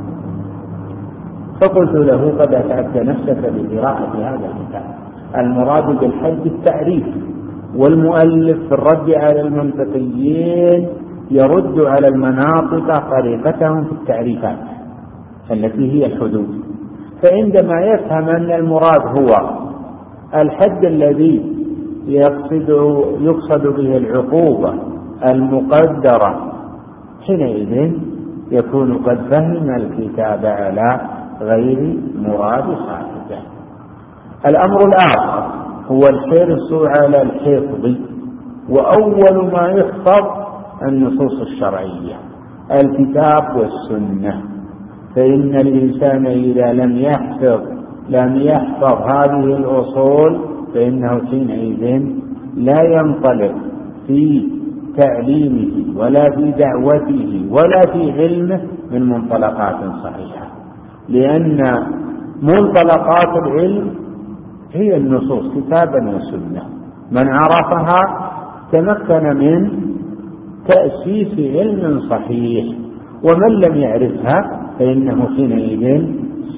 فقلت له قد أتعبت نفسك بقراءة هذا الكتاب. المراد بالحد التعريف، والمؤلف في الرد على المنطقيين يرد على المناطق طريقتهم في التعريفات التي هي الحدود. فعندما يفهم أن المراد هو الحد الذي يقصد به العقوبة المقدرة، حينئذ يكون قد فهم الكتاب على غير مراد صاحبه. الأمر الآخر هو الحرص على الحفظ، وأول ما يحفظ النصوص الشرعية الكتاب والسنة. فإن الإنسان إذا لم يحفظ هذه الأصول فإنه حينئذ لا ينطلق في تعليمه ولا في دعوته ولا في علمه من منطلقات صحيحة، لأن منطلقات العلم هي النصوص كتابا وسنة. من عرفها تمكن من تأسيس علم صحيح، ومن لم يعرفها فإنه حينئذ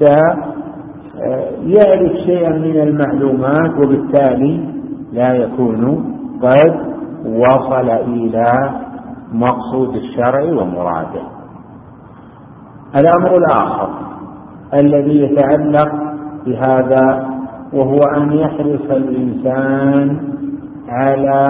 سيعرف شيئا من المعلومات، وبالتالي لا يكون قد وصل إلى مقصود الشرع ومراده. الأمر الآخر الذي يتعلق بهذا وهو أن يحرص الإنسان على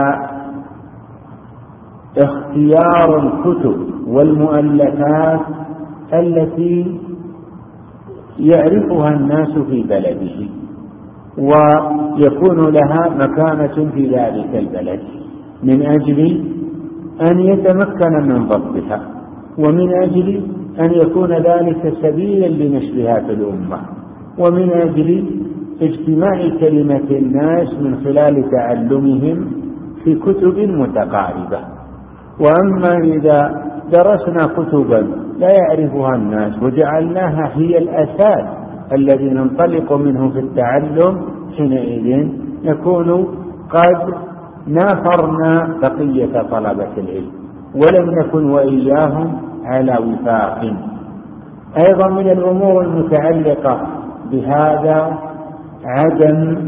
اختيار الكتب والمؤلفات التي يعرفها الناس في بلده ويكون لها مكانة في ذلك البلد، من أجل أن يتمكن من ضبطها، ومن أجل أن يكون ذلك سبيلا لنشر هذه الأمة، ومن أجل اجتماع كلمة الناس من خلال تعلمهم في كتب متقاربة. وأما إذا درسنا كتبا لا يعرفها الناس وجعلناها هي الأساس الذي ننطلق منه في التعلم، حينئذ نكون قد نافرنا بقية طلبة العلم ولم نكن وإياهم على وفاق. أيضا من الأمور المتعلقة بهذا عدم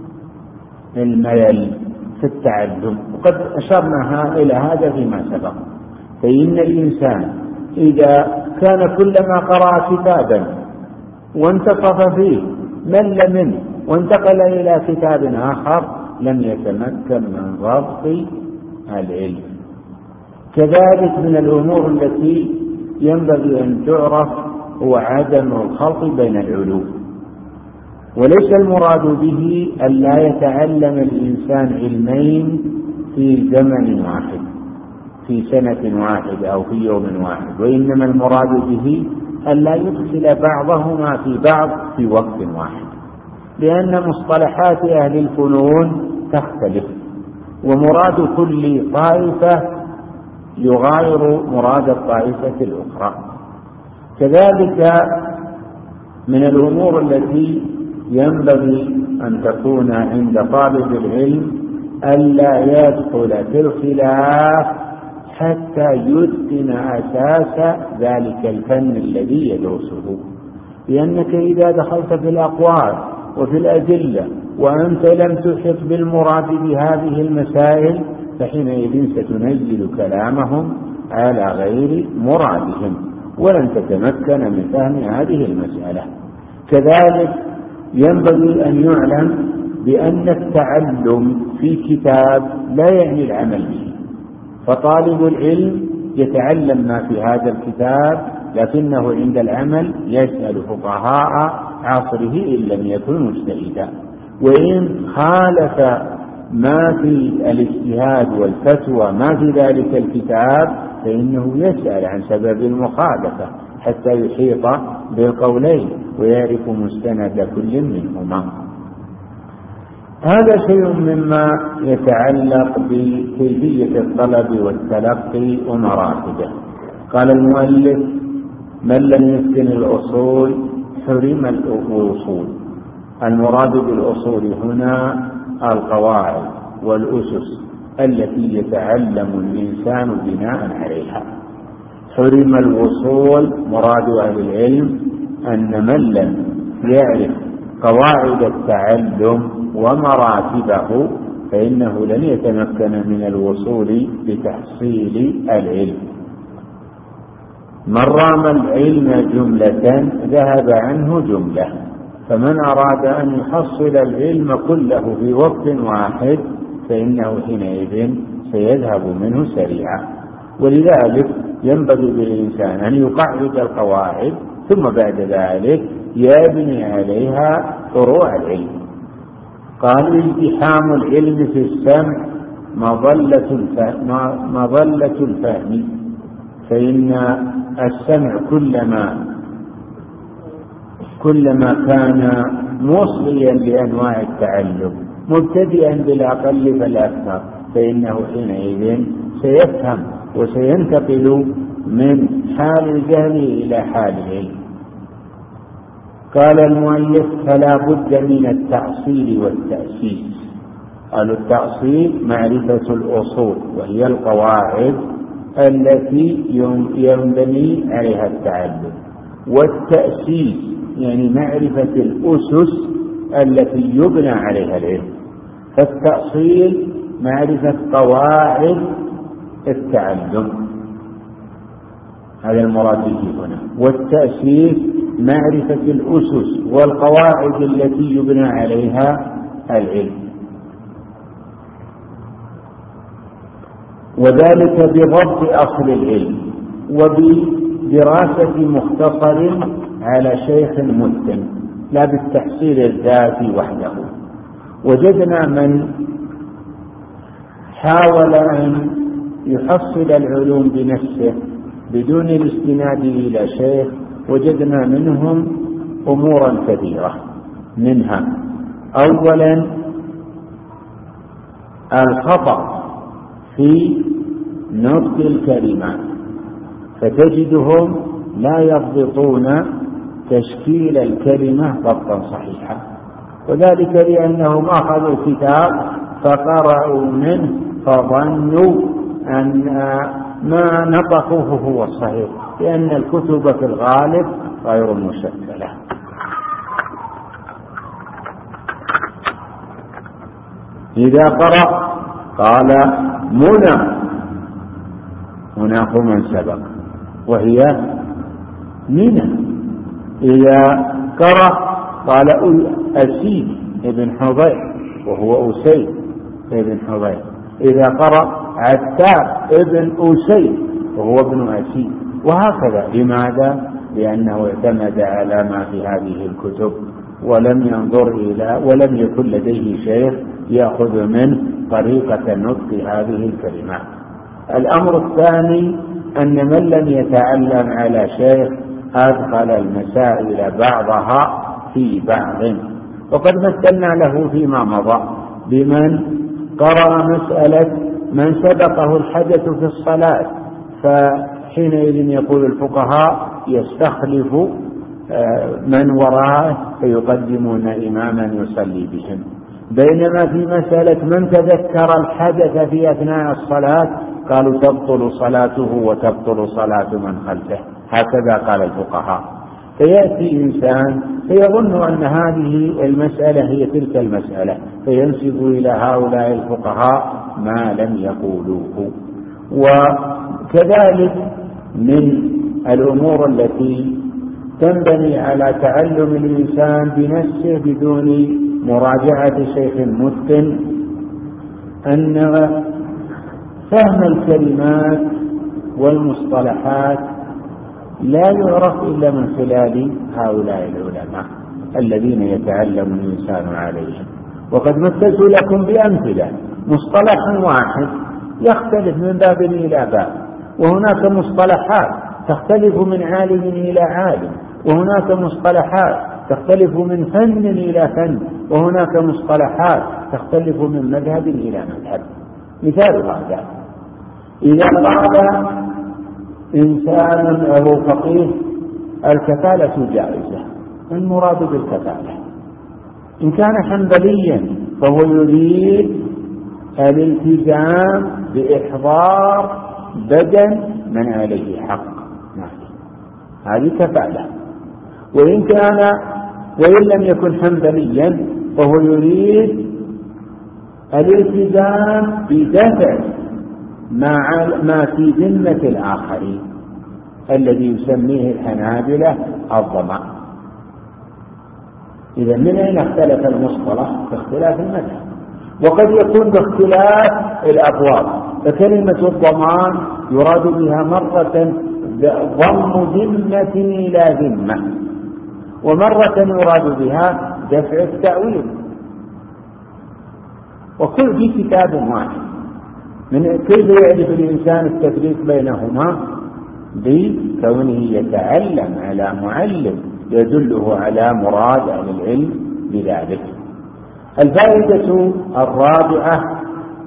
الملل في التعلم، وقد أشرنا إلى هذا فيما سبق. فإن الإنسان إذا كان كلما قرأ كتابا وانتصف فيه مل منه وانتقل إلى كتاب آخر لم يتمكن من ضبط العلم. كذلك من الأمور التي ينبغي أن تعرف هو عدم الخلط بين العلوم، وليس المراد به أن لا يتعلم الإنسان علمين في زمن واحد في سنة واحدة أو في يوم واحد، وإنما المراد به أن لا يدخل بعضهما في بعض في وقت واحد، لأن مصطلحات أهل الفنون تختلف، ومراد كل طائفة يغاير مراد الطائفة الأخرى. كذلك من الأمور التي ينبغي أن تكون عند طالب العلم ألا يدخل في الخلاف حتى يتقن أساس ذلك الفن الذي يدرسه، لأنك إذا دخلت في الأقوال وفي الأدلة وأنت لم تحط بالمراد بهذه المسائل فحينئذ ستنزل كلامهم على غير مرادهم ولن تتمكن من فهم هذه المسألة. كذلك ينبغي أن يعلم بأن التعلم في كتاب لا يعني العمل به، فطالب العلم يتعلم ما في هذا الكتاب لكنه عند العمل يسأل فقهاء عصره إن لم يكن مجتهدا، وإن خالف ما في الاجتهاد والفتوى ما في ذلك الكتاب فإنه يسأل عن سبب المخالفة حتى يحيط بالقولين ويعرف مستند كل منهما. هذا شيء مما يتعلق بكيفية الطلب والتلقي ومراتبه. قال المؤلف: من لم يتقن الأصول حرم الأصول. المراد بالأصول هنا القواعد والأسس التي يتعلم الإنسان بناء عليها، حرم الوصول. مراد أهل العلم أن من لم يعرف قواعد التعلم ومراتبه فإنه لن يتمكن من الوصول بتحصيل العلم. من رام العلم جملة ذهب عنه جملة، فمن أراد أن يحصل العلم كله في وقت واحد فإنه حينئذ سيذهب منه سريعا. ولذلك ينبغي للإنسان أن يقعد القواعد ثم بعد ذلك يبني عليها فروع العلم. قال ازدحام العلم في السمع مظلة الفهم، فإن السمع كلما كان موصيا لأنواع التعلم مبتدئا بالأقل فالأكثر فإنه حينئذ سيفهم وسينتقل من حال الجهل إلى حال العلم. قال المؤلف فلا بد من التأصيل والتأسيس. قالوا التأصيل معرفة الأصول وهي القواعد التي ينبني عليها التعلم، والتأسيس يعني معرفة الأسس التي يبنى عليها العلم. فالتأصيل معرفة قواعد التعلم، هذا المراد به هنا، والتأسيس معرفة الأسس والقواعد التي يبنى عليها العلم، وذلك بضبط أصل العلم وبدراسة مختصر على شيخ متقن لا بالتحصيل الذاتي وحده. وجدنا من حاول أن يحصل العلوم بنفسه بدون الاستناد إلى شيخ، وجدنا منهم أمورا كثيرة، منها أولا الخطأ في نطق الكلمات، فتجدهم لا يضبطون تشكيل الكلمة ضبطا صحيحا، وذلك لأنهم أخذوا الكتاب فقرأوا منه فظنوا أن ما نطقوه هو الصحيح، لأن الكتب في الغالب غير مشكلة. إذا قرأ قال منى، هناك من سبق وهي منى. إذا قرأ قال أسيد ابن حضير وهو أسيد ابن حضير. إذا قرأ عتاب ابن أسيد وهو ابن أسيد، وهكذا. لماذا؟ لأنه اعتمد على ما في هذه الكتب ولم ينظر ولم يكن لديه شيخ يأخذ منه طريقة نطق هذه الكلمات. الأمر الثاني أن من لم يتعلم على شيخ أدخل المسائل بعضها في بعض، وقد مثلنا له فيما مضى بمن قرأ مسألة من سبقه الحدث في الصلاة، فحينئذ يقول الفقهاء يستخلف من وراءه فيقدمون إماما يصلي بهم، بينما في مسألة من تذكر الحدث في أثناء الصلاة قالوا تبطل صلاته وتبطل صلاة من خلفه. هكذا قال الفقهاء. فيأتي إنسان فيظن أن هذه المسألة هي تلك المسألة فينسب إلى هؤلاء الفقهاء ما لم يقولوه. وكذلك من الأمور التي تنبني على تعلم الإنسان بنفسه بدون مراجعة شيخ متقن أن فهم الكلمات والمصطلحات لا يعرف إلا من خلال هؤلاء العلماء الذين يتعلم الإنسان عليهم. وقد مثلت لكم بأمثلة، مصطلح واحد يختلف من باب إلى باب، وهناك مصطلحات تختلف من عالم إلى عالم، وهناك مصطلحات تختلف من فن إلى فن، وهناك مصطلحات تختلف من مذهب إلى مذهب. مثال هذا إذا قال إنسان أو فقيه الكفالة جائزة، المراد بالكفالة إن كان حنبليا فهو يريد الالتزام بإحضار بدن من عليه حق، هذه كفالة. وإن لم يكن حنبليا فهو يريد الالتزام بدفع ما في ذمة الآخرين الذي يسميه الحنابلة الضمان. إذا من أين اختلف المصطلح؟ باختلاف المذهب، وقد يكون باختلاف الأبواب. فكلمة الضمان يراد بها مرة ضم ذمة إلى ذمة، ومرة يراد بها دفع التأويل، وكل في كتاب واحد. من كيف يعرف الإنسان التفريق بينهما؟ بكونه يتعلم على معلم يدله على مراد أهل العلم بذلك. الفائدة الرابعة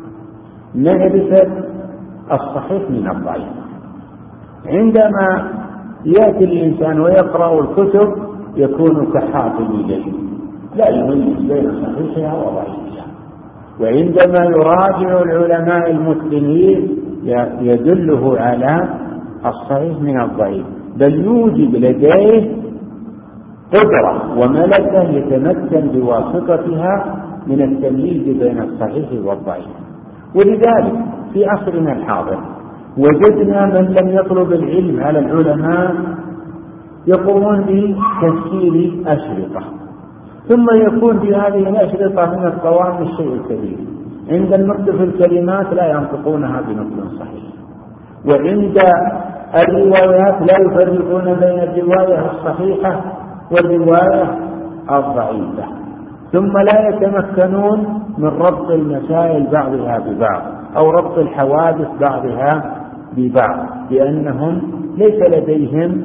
معرفة الصحيح من الضعيف. عندما يأتي الإنسان ويقرأ الكتب يكون كحافظ الليل لا يميز بين صحيحها وضعيفها، وعندما يراجع العلماء المسلمين يدله على الصحيح من الضعيف، بل يوجد لديه قدرة وملكة يتمكن بواسطتها من التمييز بين الصحيح والضعيف. ولذلك في عصرنا الحاضر وجدنا من لم يطلب العلم على العلماء يقومون بتسجيل أشرطة، ثم يكون في هذه الأشرطة من القوام الشيء الكبير. عند النطق في الكلمات لا ينطقونها بنطق صحيح، وعند الروايات لا يفرقون بين الرواية الصحيحة والرواية الضعيفة، ثم لا يتمكنون من ربط المسائل بعضها ببعض أو ربط الحوادث بعضها ببعض، لأنهم ليس لديهم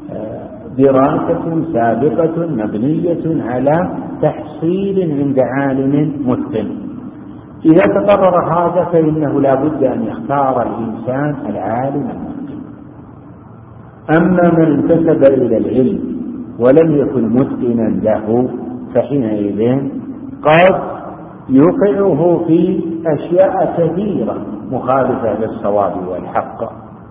دراسة سابقة مبنية على تحصيل عند عالم متقن. إذا تقرر هذا فإنه لا بد أن يختار الإنسان العالم المتقن. أما من انتسب إلى العلم ولم يكن متقنا له فحينئذ قد يوقعه في أشياء كثيرة مخالفة للصواب والحق.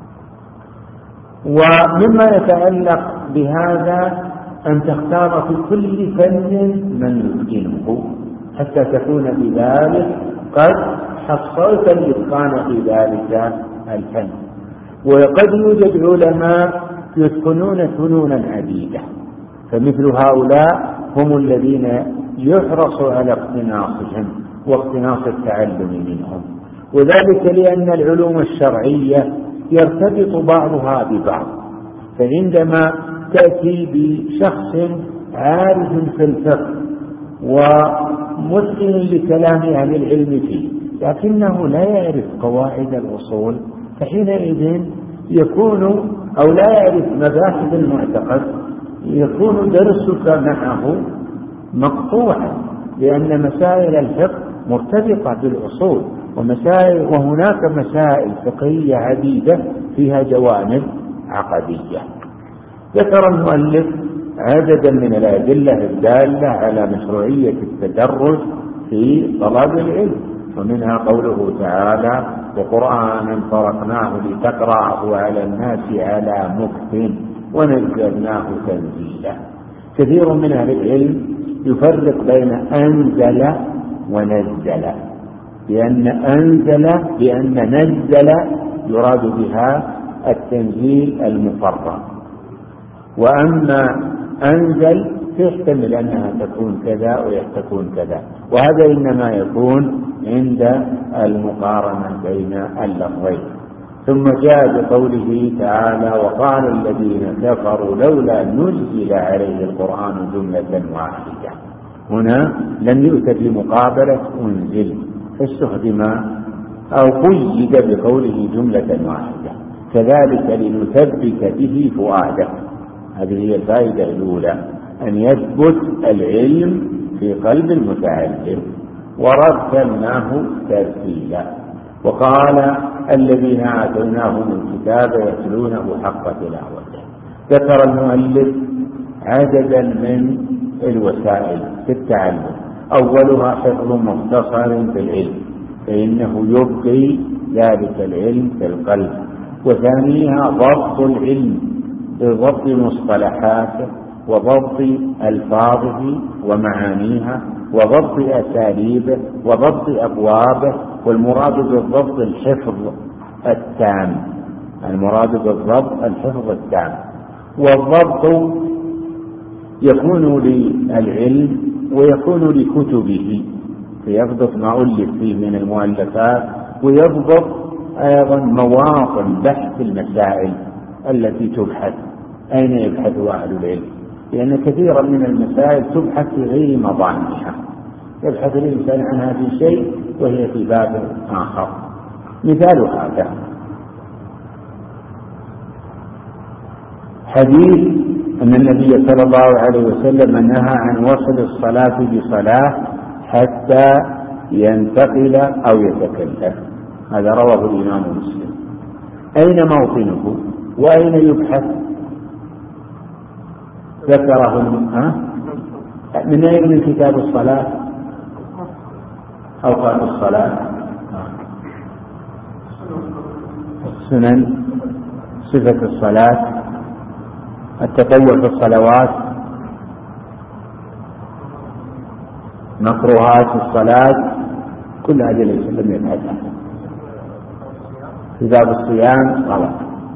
ومما يتعلق بهذا أن تختار في كل فن من يتقنه حتى تكون بذلك قد حصلت الإتقان في ذلك الفن. وقد يوجد علماء يتقنون فنونا عديدة، فمثل هؤلاء هم الذين يحرص على اقتناصهم واقتناص التعلم منهم، وذلك لأن العلوم الشرعية يرتبط بعضها ببعض. فعندما تأتي بشخص عارف في الفقه ومتقن لكلام أهل العلم فيه لكنه لا يعرف قواعد الأصول، فحينئذ يكون أو لا يعرف مباحث المعتقد، يكون درسك معه مقطوعا، لأن مسائل الفقه مرتبطة بالأصول، وهناك مسائل فقهية عديدة فيها جوانب عقدية. ذكر المؤلف عددا من الأدلة الدالة على مشروعية التدرج في طلب العلم، ومنها قوله تعالى: وقرآنا فرقناه لتقرأه على الناس على مكث ونزلناه تنزيلا. كثير من أهل العلم يفرق بين أنزل ونزل، بأن نزل يراد بها التنزيل المفرط، وأما أنزل تحتمل أنها تكون كذا وتكون كذا، وهذا إنما يكون عند المقارنة بين اللفظين. ثم جاء بقوله تعالى: وقال الذين كفروا لولا نزل عليه القرآن جملة واحدة. هنا لم يؤت بمقابلة أنزل، فاستخدم أو قيد بقوله جملة واحدة، كذلك لنثبت به فؤادك. هذه هي الفائدة الأولى، أن يثبت العلم في قلب المتعلم، ورتلناه ترتيلا. وقال: الذين آتيناهم الكتاب يتلونه حق تلاوته. ذكر المؤلف عددا من الوسائل في التعلم، أولها حفظ مختصر في العلم فإنه يبقي ذلك العلم في القلب، وثانيها ضبط العلم بضبط مصطلحاته وضبط ألفاظه ومعانيها وضبط أساليبه وضبط أبوابه، والمراد بالضبط الحفظ التام، المراد بالضبط الحفظ التام. والضبط يكون للعلم ويكون لكتبه، فيضبط ما ألف فيه من المؤلفات، ويضبط أيضا مواطن بحث المسائل التي تبحث، أين يبحث أهل العلم، لأن كثيرا من المسائل تبحث في غير مضامنها، يبحث الإنسان عنها في شيء وهي في باب آخر. مثال هذا حديث أن النبي صلى الله عليه وسلم نهى عن وصل الصلاة بصلاة حتى ينتقل أو يتكلم، هذا رواه الإمام مسلم. أين موطنه وأين يبحث؟ ذكره من أين؟ من كتاب الصلاة، أوقات الصلاة، السنن، صفة الصلاة، التطوع في الصلوات، مكروهات الصلاة، كل هذه لم يبحثها. في باب الصيام صلاة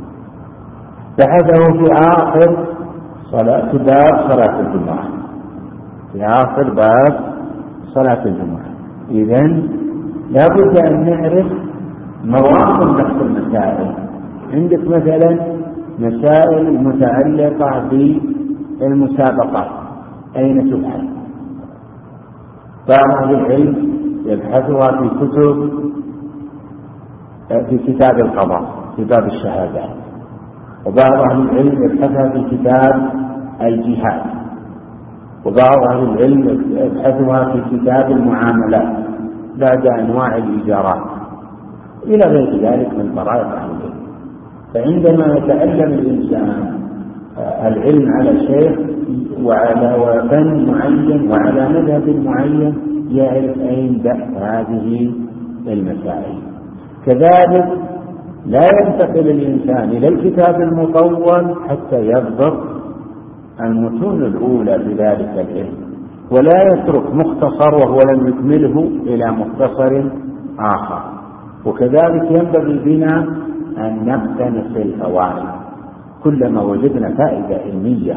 بحثه في آخر صلاة، في باب صلاة الجمعة، في آخر باب صلاة الجمعة. إذن لا بد أن نعرف مواطن بحث المسائل. عندك مثلا مسائل متعلقة بالمسابقات، أين تبحث؟ بعض أهل العلم يبحثها في كتب، في كتاب القضاء في باب الشهادات، وبعض أهل العلم يبحثها في كتاب الجهاد، وبعض أهل العلم يبحثها في كتاب المعاملات بعد أنواع الإيجارات إلى غير ذلك من طرائق أهل العلم. فعندما يتعلم الإنسان العلم على شيخ وعلى فن معين وعلى مذهب معين يعرف أين بحث هذه المسائل. كذلك لا ينتقل الإنسان إلى الكتاب المطول حتى يضبط المتون الأولى بذلك العلم، ولا يترك مختصر وهو لم يكمله إلى مختصر آخر. وكذلك ينبغي بنا أن نقتنص الفوائد، كلما وجدنا فائدة علمية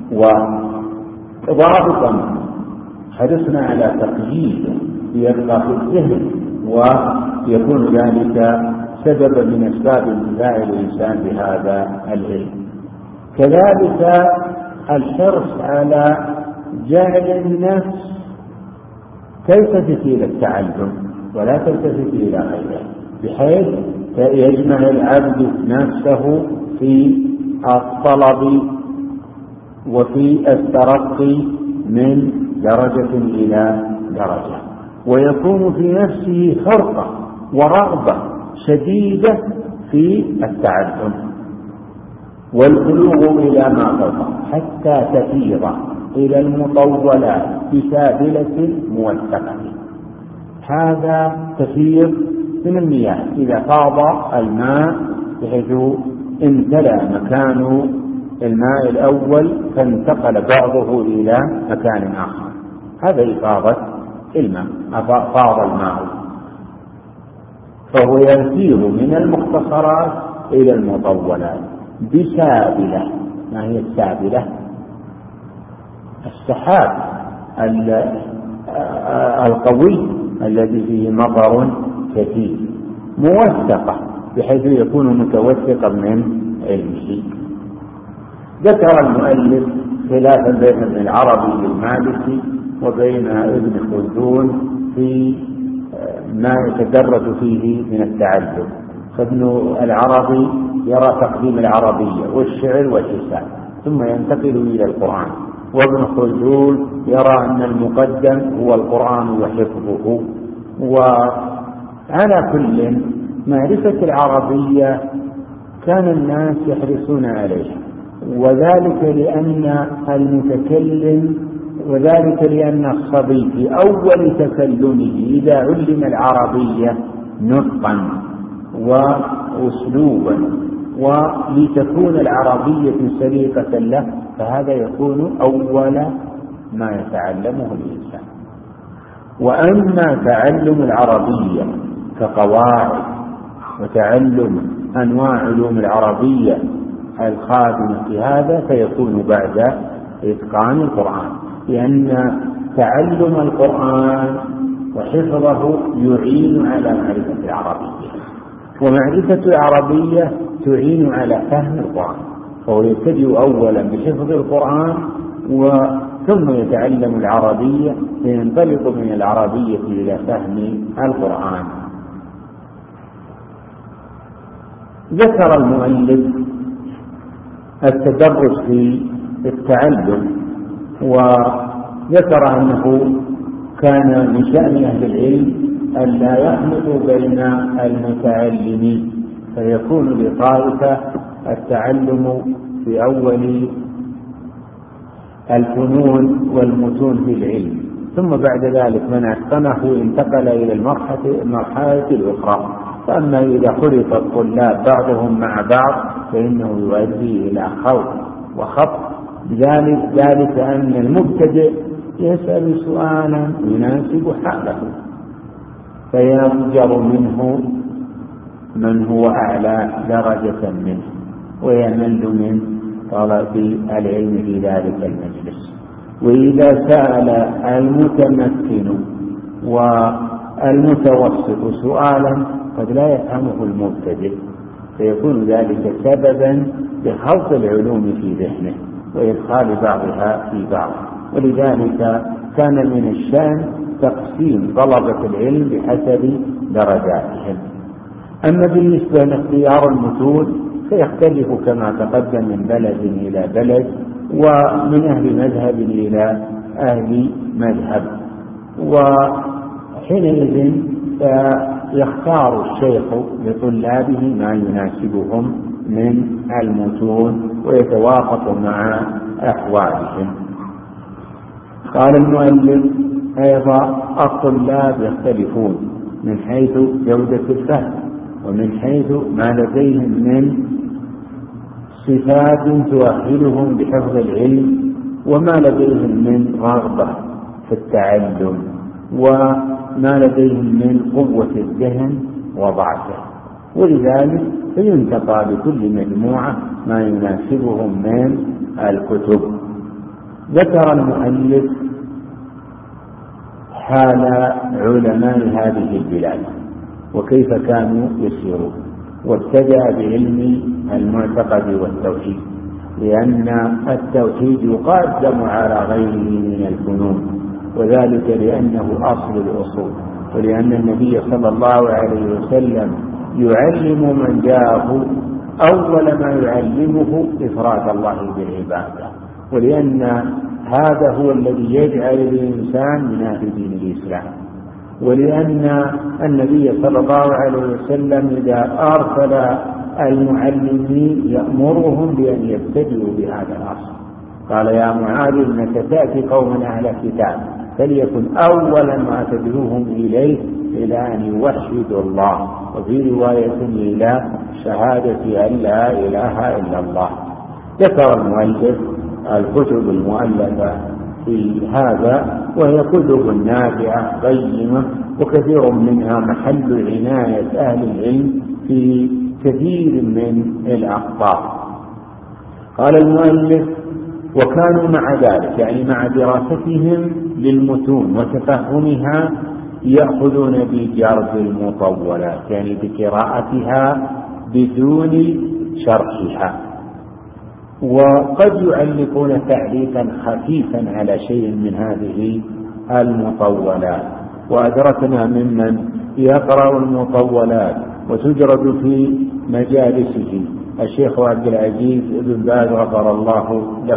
وضابطا حرصنا على تقييده ليبقى في الذهن، ويكون ذلك سببا من أسباب انتفاع الإنسان بهذا العلم. كذلك الحرص على جعل النفس تلتفت إلى التعلم ولا تلتفت إلى غيره، بحيث يجمع العبد نفسه في الطلب وفي الترقي من درجة إلى درجة، ويكون في نفسه فرقة ورغبة شديدة في التعلم والبلوغ إلى ما فوق حتى تفيض إلى المطولات بسابلة موثقة. هذا تفيض من المياه، إذا فاض الماء بحيث امتلأ مكان الماء الأول فانتقل بعضه إلى مكان آخر، هذا إفاضة الماء، فاض الماء، فهو يسير من المختصرات إلى المطولات بسابلة. ما هي السابلة؟ السحاب القوي الذي فيه مطر كثير موثقة بحيث يكون متوثقا من علمه. ذكر المؤلف خلافا بين ابن العربي المالكي وبين ابن خلدون في ما يتدرج فيه من التعلم، فابن العربي يرى تقديم العربية والشعر والحساب ثم ينتقل إلى القرآن، وابن خلدون يرى أن المقدم هو القرآن وحفظه. وعلى كل معرفة العربية كان الناس يحرصون عليها، وذلك لأن الصبي في أول تكلمه إذا علم العربية نطقا وأسلوبا ولتكون العربية سليقة له، فهذا يكون أول ما يتعلمه الإنسان. وأما تعلم العربية كقواعد وتعلم أنواع علوم العربية الخادمة في هذا فيكون بعد إتقان القرآن، لأن تعلم القرآن وحفظه يعين على معرفة العربية، ومعرفة العربية تعين على فهم القرآن، فهو يبتدئ أولا بحفظ القرآن ثم يتعلم العربية فينطلق من العربية إلى فهم القرآن. ذكر المؤلف التدرج في التعلم، وذكر أنه كان من شأن أهل العلم أن لا يخلطوا بين المتعلمين، فيكون لطائفة التعلم في أول الفنون والمتون في العلم، ثم بعد ذلك من أتقنه انتقل إلى المرحلة الأخرى. فأما إذا خلط الطلاب بعضهم مع بعض فإنه يؤدي إلى خوف وخط، ذلك أن المبتدئ يسأل سؤالا يناسب حاله فينجر منه من هو أعلى درجة منه ويمل من طلب العلم في ذلك المجلس. وإذا سأل المتمكن والمتوسط سؤالا قد لا يفهمه المبتدئ، فيكون ذلك سببا لخلط العلوم في ذهنه وإدخال بعضها في بعض. ولذلك كان من الشأن تقسيم طلبة العلم بحسب درجاتهم. أما بالنسبة لاختيار المتون فيختلف كما تقدم من بلد إلى بلد ومن أهل مذهب إلى أهل مذهب، وحينئذ يختار الشيخ لطلابه ما يناسبهم من المتون ويتوافق مع أحوالهم. قال المؤلف أيضا الطلاب يختلفون من حيث جودة الفهم ومن حيث ما لديهم من صفات تؤهلهم بحفظ العلم وما لديهم من رغبة في التعلم وما لديهم من قوة الذهن وضعفه، ولذلك فينتقى لكل مجموعة ما يناسبهم من الكتب. ذكر المؤلف حال علماء هذه البلاد وكيف كانوا يسيرون، وابتدأ بعلم المعتقد والتوحيد، لأن التوحيد يقدم على غيره من الفنون، وذلك لأنه أصل الأصول، ولأن النبي صلى الله عليه وسلم يعلم من جاءه أول ما يعلمه إفراد الله بالعبادة، ولأن هذا هو الذي يجعل الإنسان من أهل دين الإسلام، ولأن النبي صلى الله عليه وسلم إذا أرسل المعلمين يأمرهم بأن يبتدئوا بهذا الأصل. قال يا معاذ إنك تأتي قوما أهل الكتاب فليكن أول ما تدعوهم إليه إلى أن يوحدوا الله، وفي رواية إلى شهادة أن لا إله إلا الله. ذكر المؤلف الكتب المؤلفة في هذا، وهي كتب نافعة قيمة، وكثير منها محل عناية أهل العلم في كثير من الأخطاء. قال المؤلف وكانوا مع ذلك يعني مع دراستهم للمتون وتفهمها يأخذون بجرد المطولات، يعني بقراءتها بدون شرحها، وقد يعلقون تعليقا خفيفا على شيء من هذه المطولات. وأدركنا ممن يقرأ المطولات وتجرد في مجالسه الشيخ عبد العزيز بن باز غفر الله له.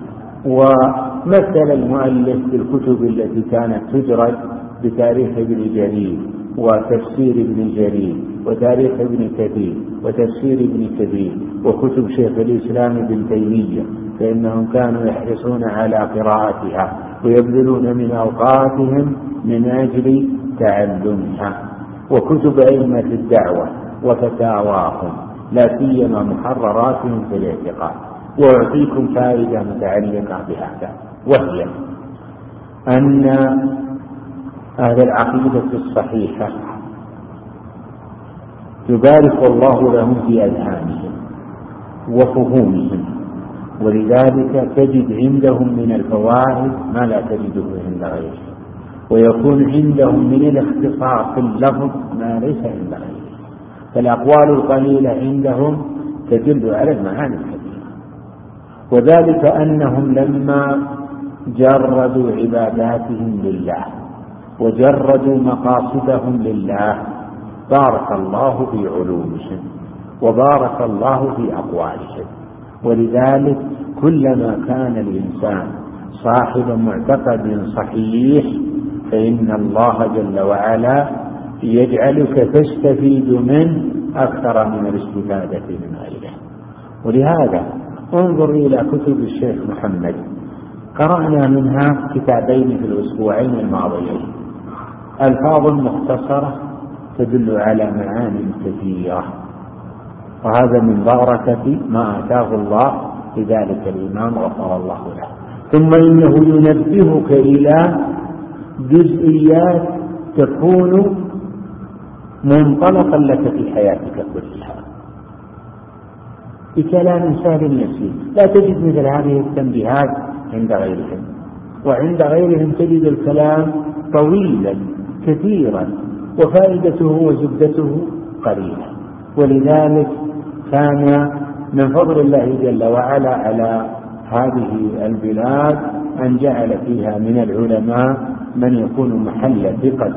ومثل المؤلف بالكتب التي كانت تجرد بتاريخ ابن جرير وتفسير ابن جرير وتاريخ ابن كثير وتفسير ابن كثير وكتب شيخ الإسلام ابن تيمية، فإنهم كانوا يحرصون على قراءتها ويبذلون من أوقاتهم من أجل تعلمها. وكتب أئمة الدعوة وفتاواهم لا سيما محرراتهم في الاعتقاد. وأعطيكم فائدة متعلقة بهذا، وهي أن أهل العقيدة الصحيحة يبارك الله لهم في أذهانهم وفهومهم، ولذلك تجد عندهم من الفوائد ما لا تجده عند غيرهم، ويكون عندهم من الاختصار في اللفظ ما ليس عند غيرهم. فالأقوال القليلة عندهم تدل على المعاني الكبيرة، وذلك أنهم لما جردوا عباداتهم لله وجردوا مقاصدهم لله بارك الله في علومهم وبارك الله في أقوالهم. ولذلك كلما كان الإنسان صاحب معتقد صحيح فإن الله جل وعلا يجعلك تستفيد منه أكثر من الاستفادة من غيره. ولهذا انظر إلى كتب الشيخ محمد، قرأنا منها كتابين في الأسبوعين الماضيين، ألفاظ مختصرة تدل على معاني كثيرة، وهذا من بركة ما آتاه الله لذلك الإمام غفر الله له. ثم إنه ينبهك إلى جزئيات تكون منطلقا لك في حياتك كلها بكلام سهل يسير. لا تجد مثل هذه التنبيهات عند غيرهم، وعند غيرهم تجد الكلام طويلا كثيرا وفائدته وزبدته قليلة. ولذلك كان من فضل الله جل وعلا على هذه البلاد أن جعل فيها من العلماء من يكون محل ثقة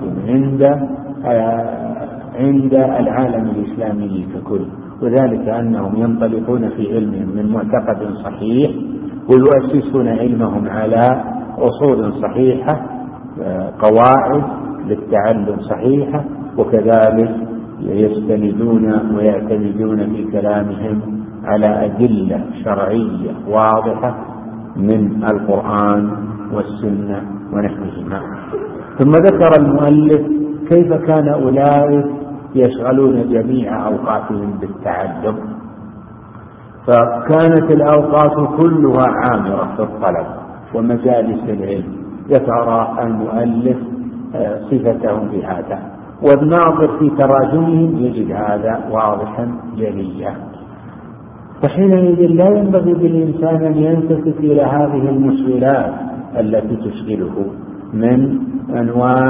عند العالم الإسلامي ككل، وذلك أنهم ينطلقون في علمهم من معتقد صحيح ويؤسسون علمهم على أصول صحيحة، قواعد للتعلم صحيحة، وكذلك يستندون ويعتمدون في كلامهم على أدلة شرعية واضحة من القرآن والسنة ونحوهما. ثم ذكر المؤلف كيف كان أولئك يشغلون جميع أوقاتهم بالتعلم، فكانت الأوقات كلها عامرة في الطلب ومجالس العلم. ذكر المؤلف صفتهم في هذا، والناظر في تراجمهم يجد هذا واضحا جليا. فحينئذ لا ينبغي بالإنسان أن ينتسب إلى هذه المشغلات التي تشغله من أنواع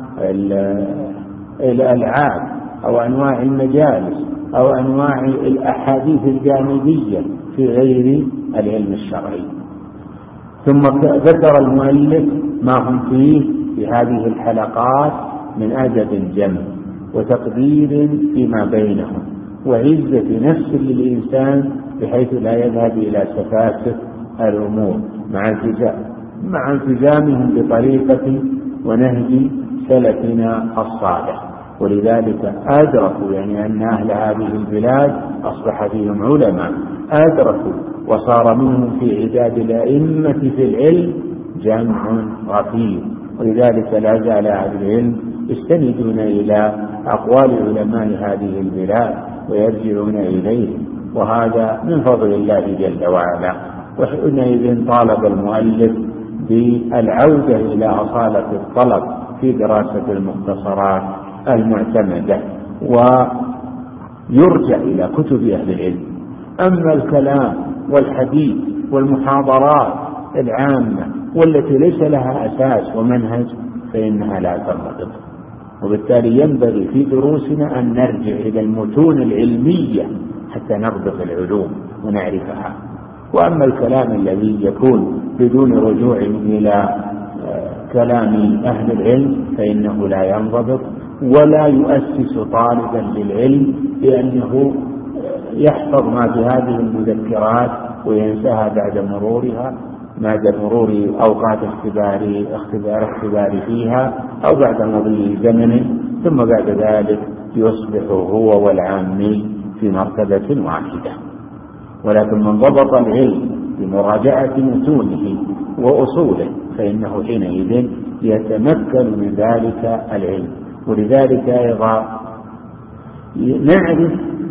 الألعاب أو أنواع المجالس أو أنواع الأحاديث الجانبية في غير العلم الشرعي. ثم ذكر المؤلف ما هم فيه في هذه الحلقات من أدب جم وتقدير فيما بينهم وعزة نفس للإنسان بحيث لا يذهب إلى سفاسف الأمور مع التزامهم بطريقة ونهج سلفنا الصالح. ولذلك أدركوا يعني أن أهل هذه البلاد أصبح فيهم علماء أدركوا وصار منهم في عداد الأئمة في العلم جمع غفير. ولذلك لا زال أهل العلم يستندون إلى أقوال علماء هذه البلاد ويرجعون إليهم، وهذا من فضل الله جل وعلا. وحينئذ طالب المؤلف بالعودة إلى أصالة الطلب في دراسة المختصرات المعتمدة ويرجع إلى كتب أهل العلم. أما الكلام والحديث والمحاضرات العامة والتي ليس لها أساس ومنهج فإنها لا تنضبط، وبالتالي ينبغي في دروسنا أن نرجع إلى المتون العلمية حتى نضبط العلوم ونعرفها. وأما الكلام الذي يكون بدون رجوع إلى كلام أهل العلم فإنه لا ينضبط ولا يؤسس طالبا للعلم، لأنه يحفظ ما في هذه المذكرات وينساها بعد مرور أوقات اختبار فيها أو بعد مضي زمن، ثم بعد ذلك يصبح هو والعامي في مرتبة واحدة. ولكن من ضبط العلم بمراجعة متونه وأصوله فإنه حينئذ يتمكن من ذلك العلم. ولذلك أيضا نعرف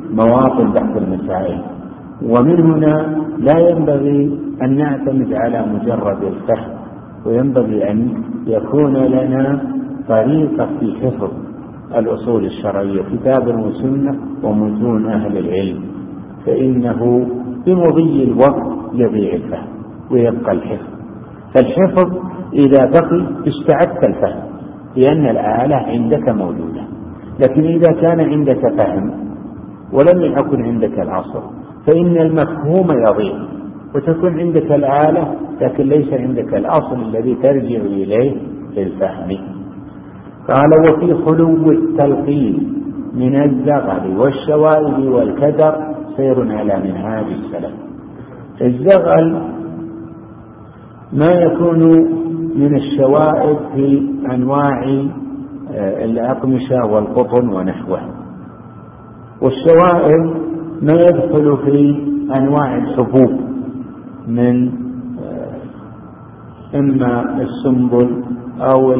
مواطن بحث المسائل. ومن هنا لا ينبغي أن نعتمد على مجرد الفهم، وينبغي أن يكون لنا طريقة في حفظ الأصول الشرعية، كتاب وسنة ومتون أهل العلم، فإنه بمضي الوقت يضيع الفهم ويبقى الحفظ. فالحفظ إذا بقي استعدت الفهم لأن الآلة عندك موجودة، لكن إذا كان عندك فهم ولم يكن عندك الأصل فإن المفهوم يضيع، وتكون عندك الآلة لكن ليس عندك الأصل الذي ترجع إليه للفهم. قال: وفي خلو التلقين من الزغل والشوائب والكدر سير على منهاج السلف. الزغل ما يكون من الشوائب في أنواع الأقمشة والقطن ونحوه، والشوائب ما يدخل في أنواع الحبوب من إما السنبل أو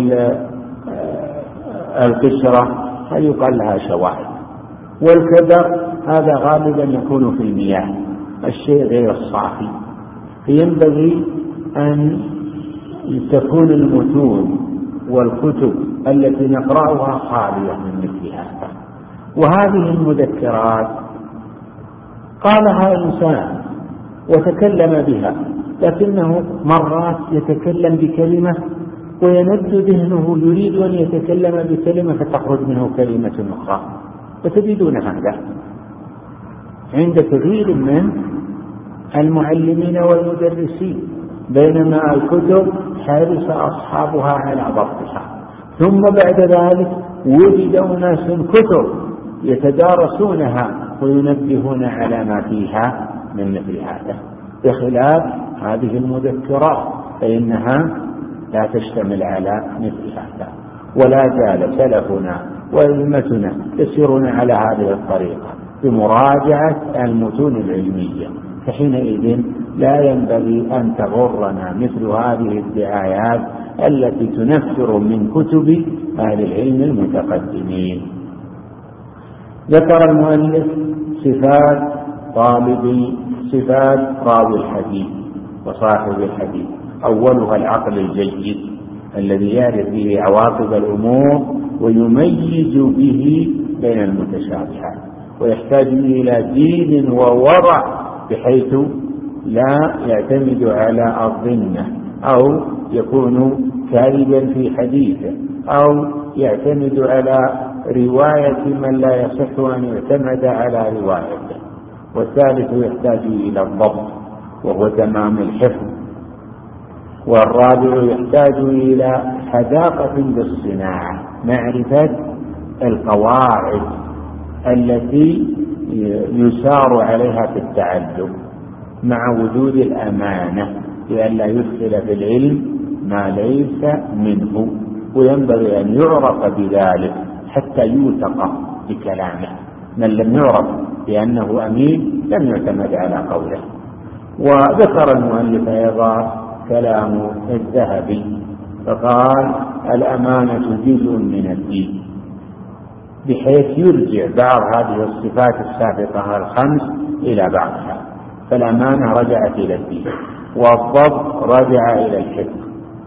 القشرة فيقال لها شوائب. والكدر هذا غالبا يكون في المياه، الشيء غير الصافي. فينبغي أن تكون المتون والكتب التي نقرأها خالية من مثل هذا. وهذه المذكرات قالها إنسان وتكلم بها، لكنه مرات يتكلم بكلمة ويند ذهنه يريد أن يتكلم بكلمة فتخرج منه كلمة أخرى، وتجدون هذا عند كثير من المعلمين والمدرسين، بينما الكتب حرص أصحابها على ضبطها. ثم بعد ذلك وجد أناس كتب يتدارسونها وينبهون على ما فيها من مثل هذا، بخلاف هذه المذكرات فإنها لا تشتمل على مثل هذا. ولا زال سلفنا وأئمتنا يسيرون على هذه الطريقة بمراجعة المتون العلمية، فحينئذ لا ينبغي أن تغرنا مثل هذه الدعايات التي تنفر من كتب أهل العلم المتقدمين. ذكر المؤلف صفات راوي الحديث وصاحب الحديث. أولها العقل الجيد الذي يعرف به عواقب الأمور ويميز به بين المتشابهات، ويحتاج إلى دين وورع بحيث لا يعتمد على الظنة أو يكون كاذبا في حديثه أو يعتمد على رواية من لا يصح أن يعتمد على روايته. والثالث يحتاج إلى الضبط وهو تمام الحفظ. والرابع يحتاج إلى حذاقة بالصناعة، معرفة القواعد التي يسار عليها في التعلم مع وجود الأمانة لئلا يدخل في العلم ما ليس منه، وينبغي أن يعرف بذلك حتى يوثق بكلامه. من لم يعرف بأنه أمين لم يعتمد على قوله. وذكر المؤلف أيضا كلام الذهبي فقال: الأمانة جزء من الدين، بحيث يرجع بعض هذه الصفات السابقة الخمس إلى بعضها. فالأمانة رجعت إلى الدين، والضبط رجع إلى الحفظ.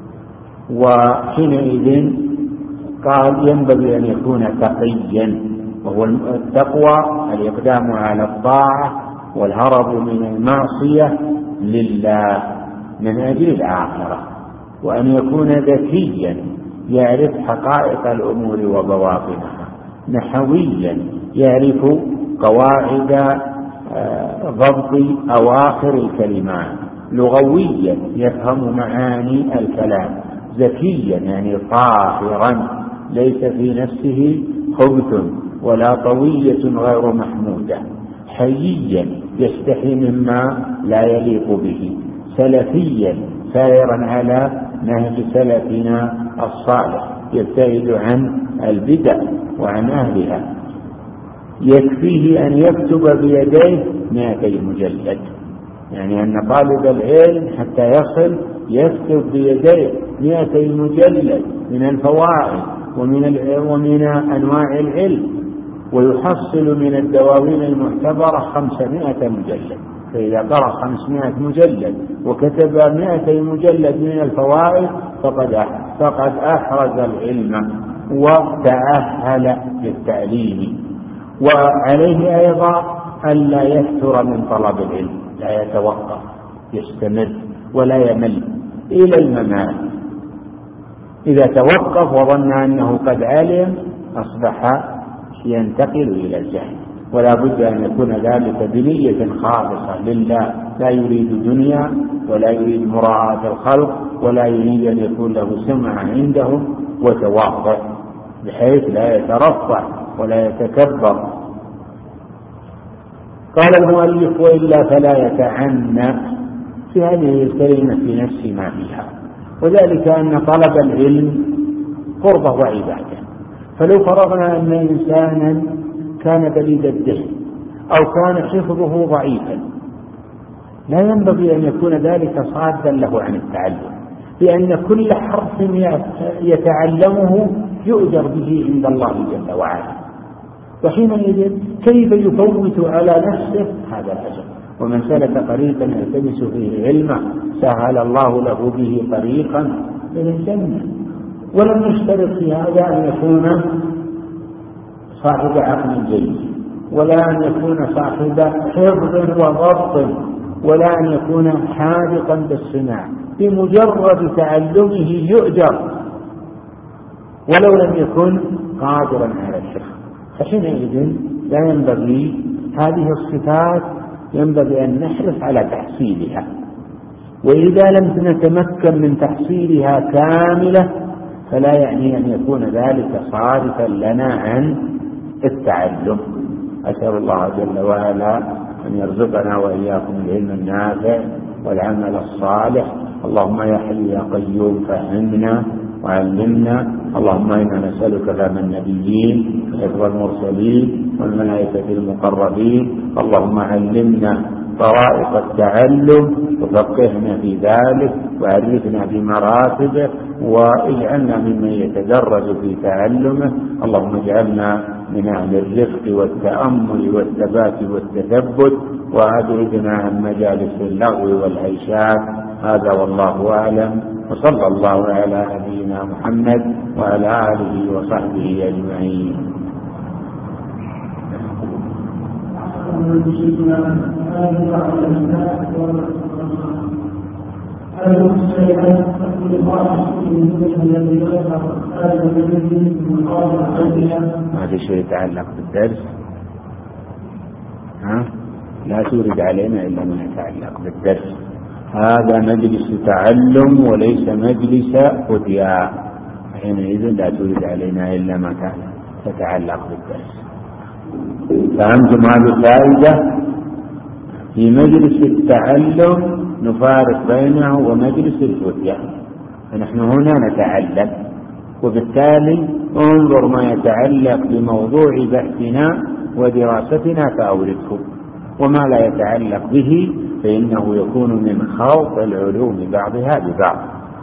وحينئذ قال: ينبغي أن يكون تقيا، وهو التقوى الإقدام على الطاعة والهرب من المعصية لله من أجل الآخرة. وأن يكون ذكيا يعرف حقائق الأمور وبواطنها، نحويا يعرف قواعد ضبط أواخر الكلمات، لغويا يفهم معاني الكلام، ذكيا يعني طاهرا ليس في نفسه خبث ولا طوية غير محمودة، حييا يستحي مما لا يليق به، سلفيا سائرا على نهج سلفنا الصالح يبتعد عن البدع وعن أهلها. يكفيه أن يكتب بيديه 200 مجلد، يعني أن طالب العلم حتى يصل يكتب بيديه 200 مجلد من الفوائد ومن أنواع العلم، ويحصل من الدواوين المعتبرة 500 مجلد، فإذا قرأ 500 مجلد وكتب 200 مجلد من الفوائد فقد أحرز العلم وتأهل للتعليم. وعليه أيضا ألا يفتر من طلب العلم، لا يتوقف، يستمر ولا يمل إلى الممات. إذا توقف وظن أنه قد علم أصبح ينتقل إلى الجهل، ولا بد أن يكون ذلك بنية خالصة لله، لا يريد دنيا ولا يريد مراعاة الخلق ولا يريد أن يكون له سمعة عندهم وتواضع، بحيث لا يترفع ولا يتكبر. قال المؤلف: وإلا فلا يتعنى. في هذه الكلمة في نفس ما فيها، وذلك أن طلب العلم قربة وعبادة. فلو فرضنا أن إنسانا كان بليد الذهن أو كان حفظه ضعيفا، لا ينبغي أن يكون ذلك صادا له عن التعلم، لأن كل حرف يتعلمه يؤجر به عند الله جل وعلا، وحينئذ كيف يفوت على نفسه هذا الأجر؟ ومن سلك طريقا يلتمس فيه علما سهل الله له به طريقا إلى الجنة. ولم يشترط في هذا أن يكون صاحب عقل جيد، ولا أن يكون صاحب حفظ وضبط، ولا أن يكون حاذقا بالصناعة، بمجرد تعلمه يؤجر ولو لم يكن قادرا على الحفظ. فحينئذ لا ينبغي هذه الصفات، ينبغي أن نحرص على تحصيلها، وإذا لم نتمكن من تحصيلها كاملة فلا يعني أن يكون ذلك صارفا لنا عن التعلم. أسأل الله جل وعلا أن يرزقنا وإياكم العلم النافع والعمل الصالح. اللهم يا حي يا قيوم فهمنا وعلمنا. اللهم إنا نسألك فهم النبيين وحفظ المرسلين والملائكة المقربين. اللهم علمنا طرائق التعلم وفقهنا في ذلك وعرفنا بمراتبه واجعلنا ممن يتدرج في تعلمه. اللهم اجعلنا من أهل الرفق والتأمل والثبات والتثبت، وأبعدنا عن مجالس اللغو والهيشات. هذا والله أعلم، وصلى الله على نبينا محمد وعلى آله وصحبه أجمعين. هذا شيء يتعلق بالدرس، لا تورد علينا إلا ما يتعلق بالدرس. هذا مجلس تعلم وليس مجلس فتيا، حينئذ لا تورد علينا إلا ما تتعلق بالدرس. فهمتم هذه الفائدة؟ في مجلس التعلم نفارق بينه ومجلس الفتيا، فنحن هنا نتعلم، وبالتالي انظر ما يتعلق بموضوع بحثنا ودراستنا فأورده، وما لا يتعلق به فإنه يكون من خلط العلوم بعضها ببعض.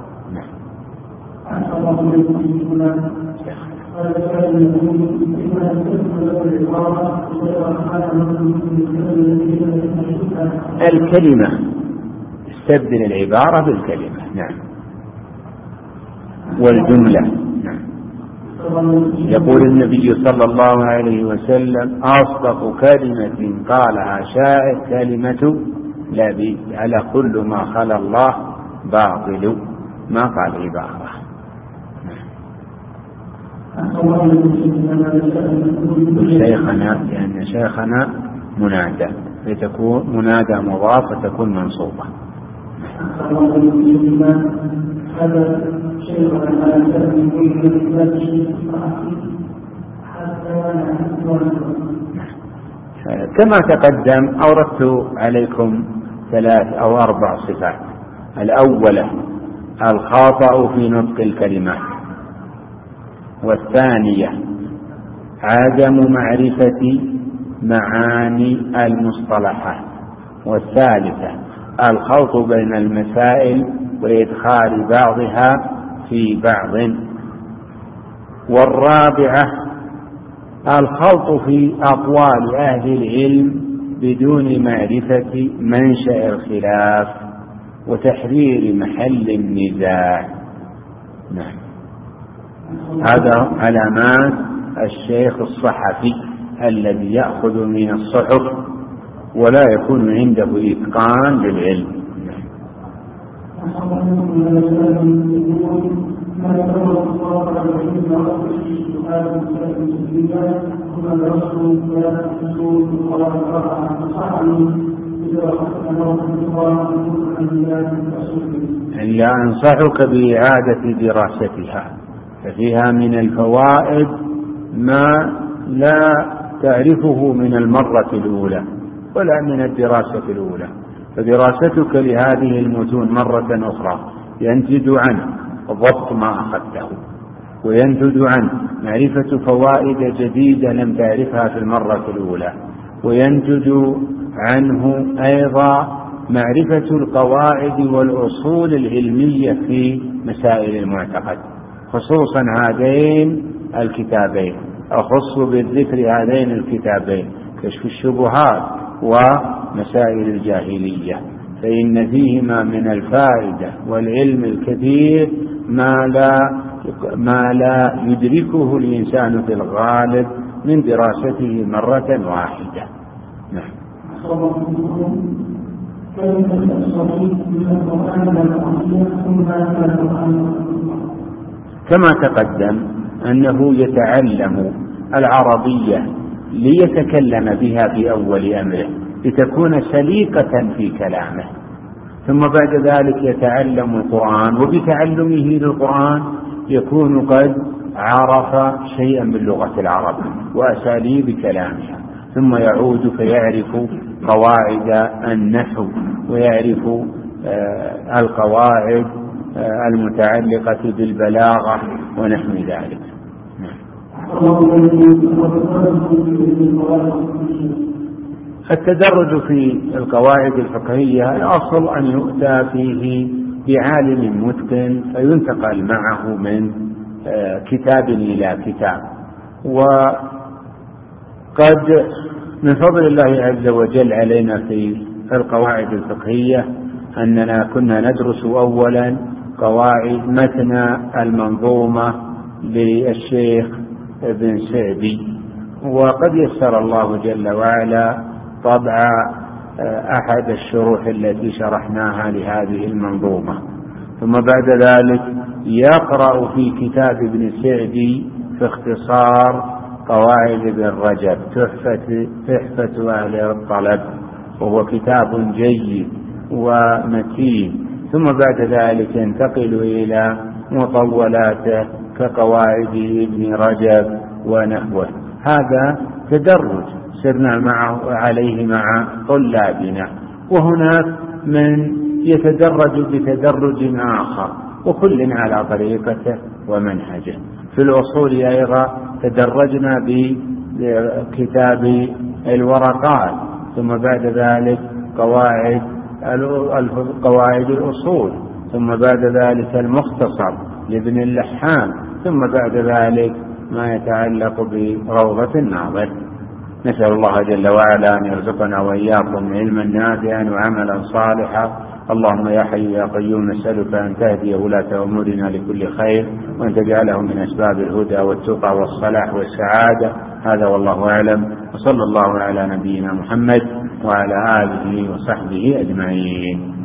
الكلمة، استبدل العبارة بالكلمة. نعم. والجملة. نعم. يقول النبي صلى الله عليه وسلم: أصدق كلمة قالها شاعر كلمة لبيد على كل ما خلا الله باطل، ما قال عبارة. شيخنا، لأن شيخنا منادى، فتكون منادى مضاف فتكون منصوبة. كما تقدم أوردت عليكم 3 أو 4 صفات. الأولى الخطأ في نطق الكلمات، والثانية عدم معرفة معاني المصطلحات، والثالثة الخلط بين المسائل وإدخال بعضها في بعض، والرابعة الخلط في أقوال أهل العلم بدون معرفة منشأ الخلاف وتحرير محل النزاع. نعم. هذا علامات الشيخ الصحفي الذي يأخذ من الصحف ولا يكون عنده إتقان للعلم. إلا أنصحك بإعادة دراستها، ففيها من الفوائد ما لا تعرفه من المرة الأولى ولا من الدراسة الأولى، فدراستك لهذه المتون مرة أخرى ينتج عنه ضبط ما أخذته، وينتج عنه معرفة فوائد جديدة لم تعرفها في المرة الأولى، وينتج عنه أيضا معرفة القواعد والأصول العلمية في مسائل المعتقد، خصوصا هذين الكتابين، أخص بالذكر هذين الكتابين، كشف الشبهات ومسائل الجاهلية، فإن فيهما من الفائدة والعلم الكثير ما لا يدركه الإنسان في الغالب من دراسته مرة واحدة. نعم. كما تقدم أنه يتعلم العربية ليتكلم بها في أول أمره لتكون سليقة في كلامه، ثم بعد ذلك يتعلم القرآن، وبتعلمه للقرآن يكون قد عرف شيئا من لغة العرب وأساليب كلامها، ثم يعود فيعرف قواعد النحو ويعرف القواعد المتعلقة بالبلاغة ونحو ذلك. التدرج في القواعد الفقهية الأصل أن يؤتى فيه بعالم متقن فينتقل معه من كتاب إلى كتاب. وقد من فضل الله عز وجل علينا في القواعد الفقهية أننا كنا ندرس أولا قواعد متن المنظومة للشيخ ابن سعدي، وقد يسر الله جل وعلا طبع أحد الشروح التي شرحناها لهذه المنظومة، ثم بعد ذلك يقرأ في كتاب ابن سعدي في اختصار قواعد ابن رجب تحفة أهل الطلب، وهو كتاب جيد ومتين، ثم بعد ذلك ينتقل إلى مطولاته كقواعد ابن رجب ونحوه. هذا تدرج سرنا عليه مع طلابنا، وهناك من يتدرج بتدرج آخر، وكل على طريقته ومنهجه. في الأصول أيضا تدرجنا بكتاب الورقات، ثم بعد ذلك قواعد الأصول، ثم بعد ذلك المختصر لابن اللحام، ثم بعد ذلك ما يتعلق بروضة الناظر. نسأل الله جل وعلا أن يرزقنا وإياكم علما نافعا وعملا صالحا. اللهم يا حي يا قيوم نسألك أن تهدي ولاة أمورنا لكل خير، وأن تجعلهم من أسباب الهدى والتقى والصلاح والسعادة. هذا والله أعلم، وصلى الله على نبينا محمد وعلى آله وصحبه أجمعين.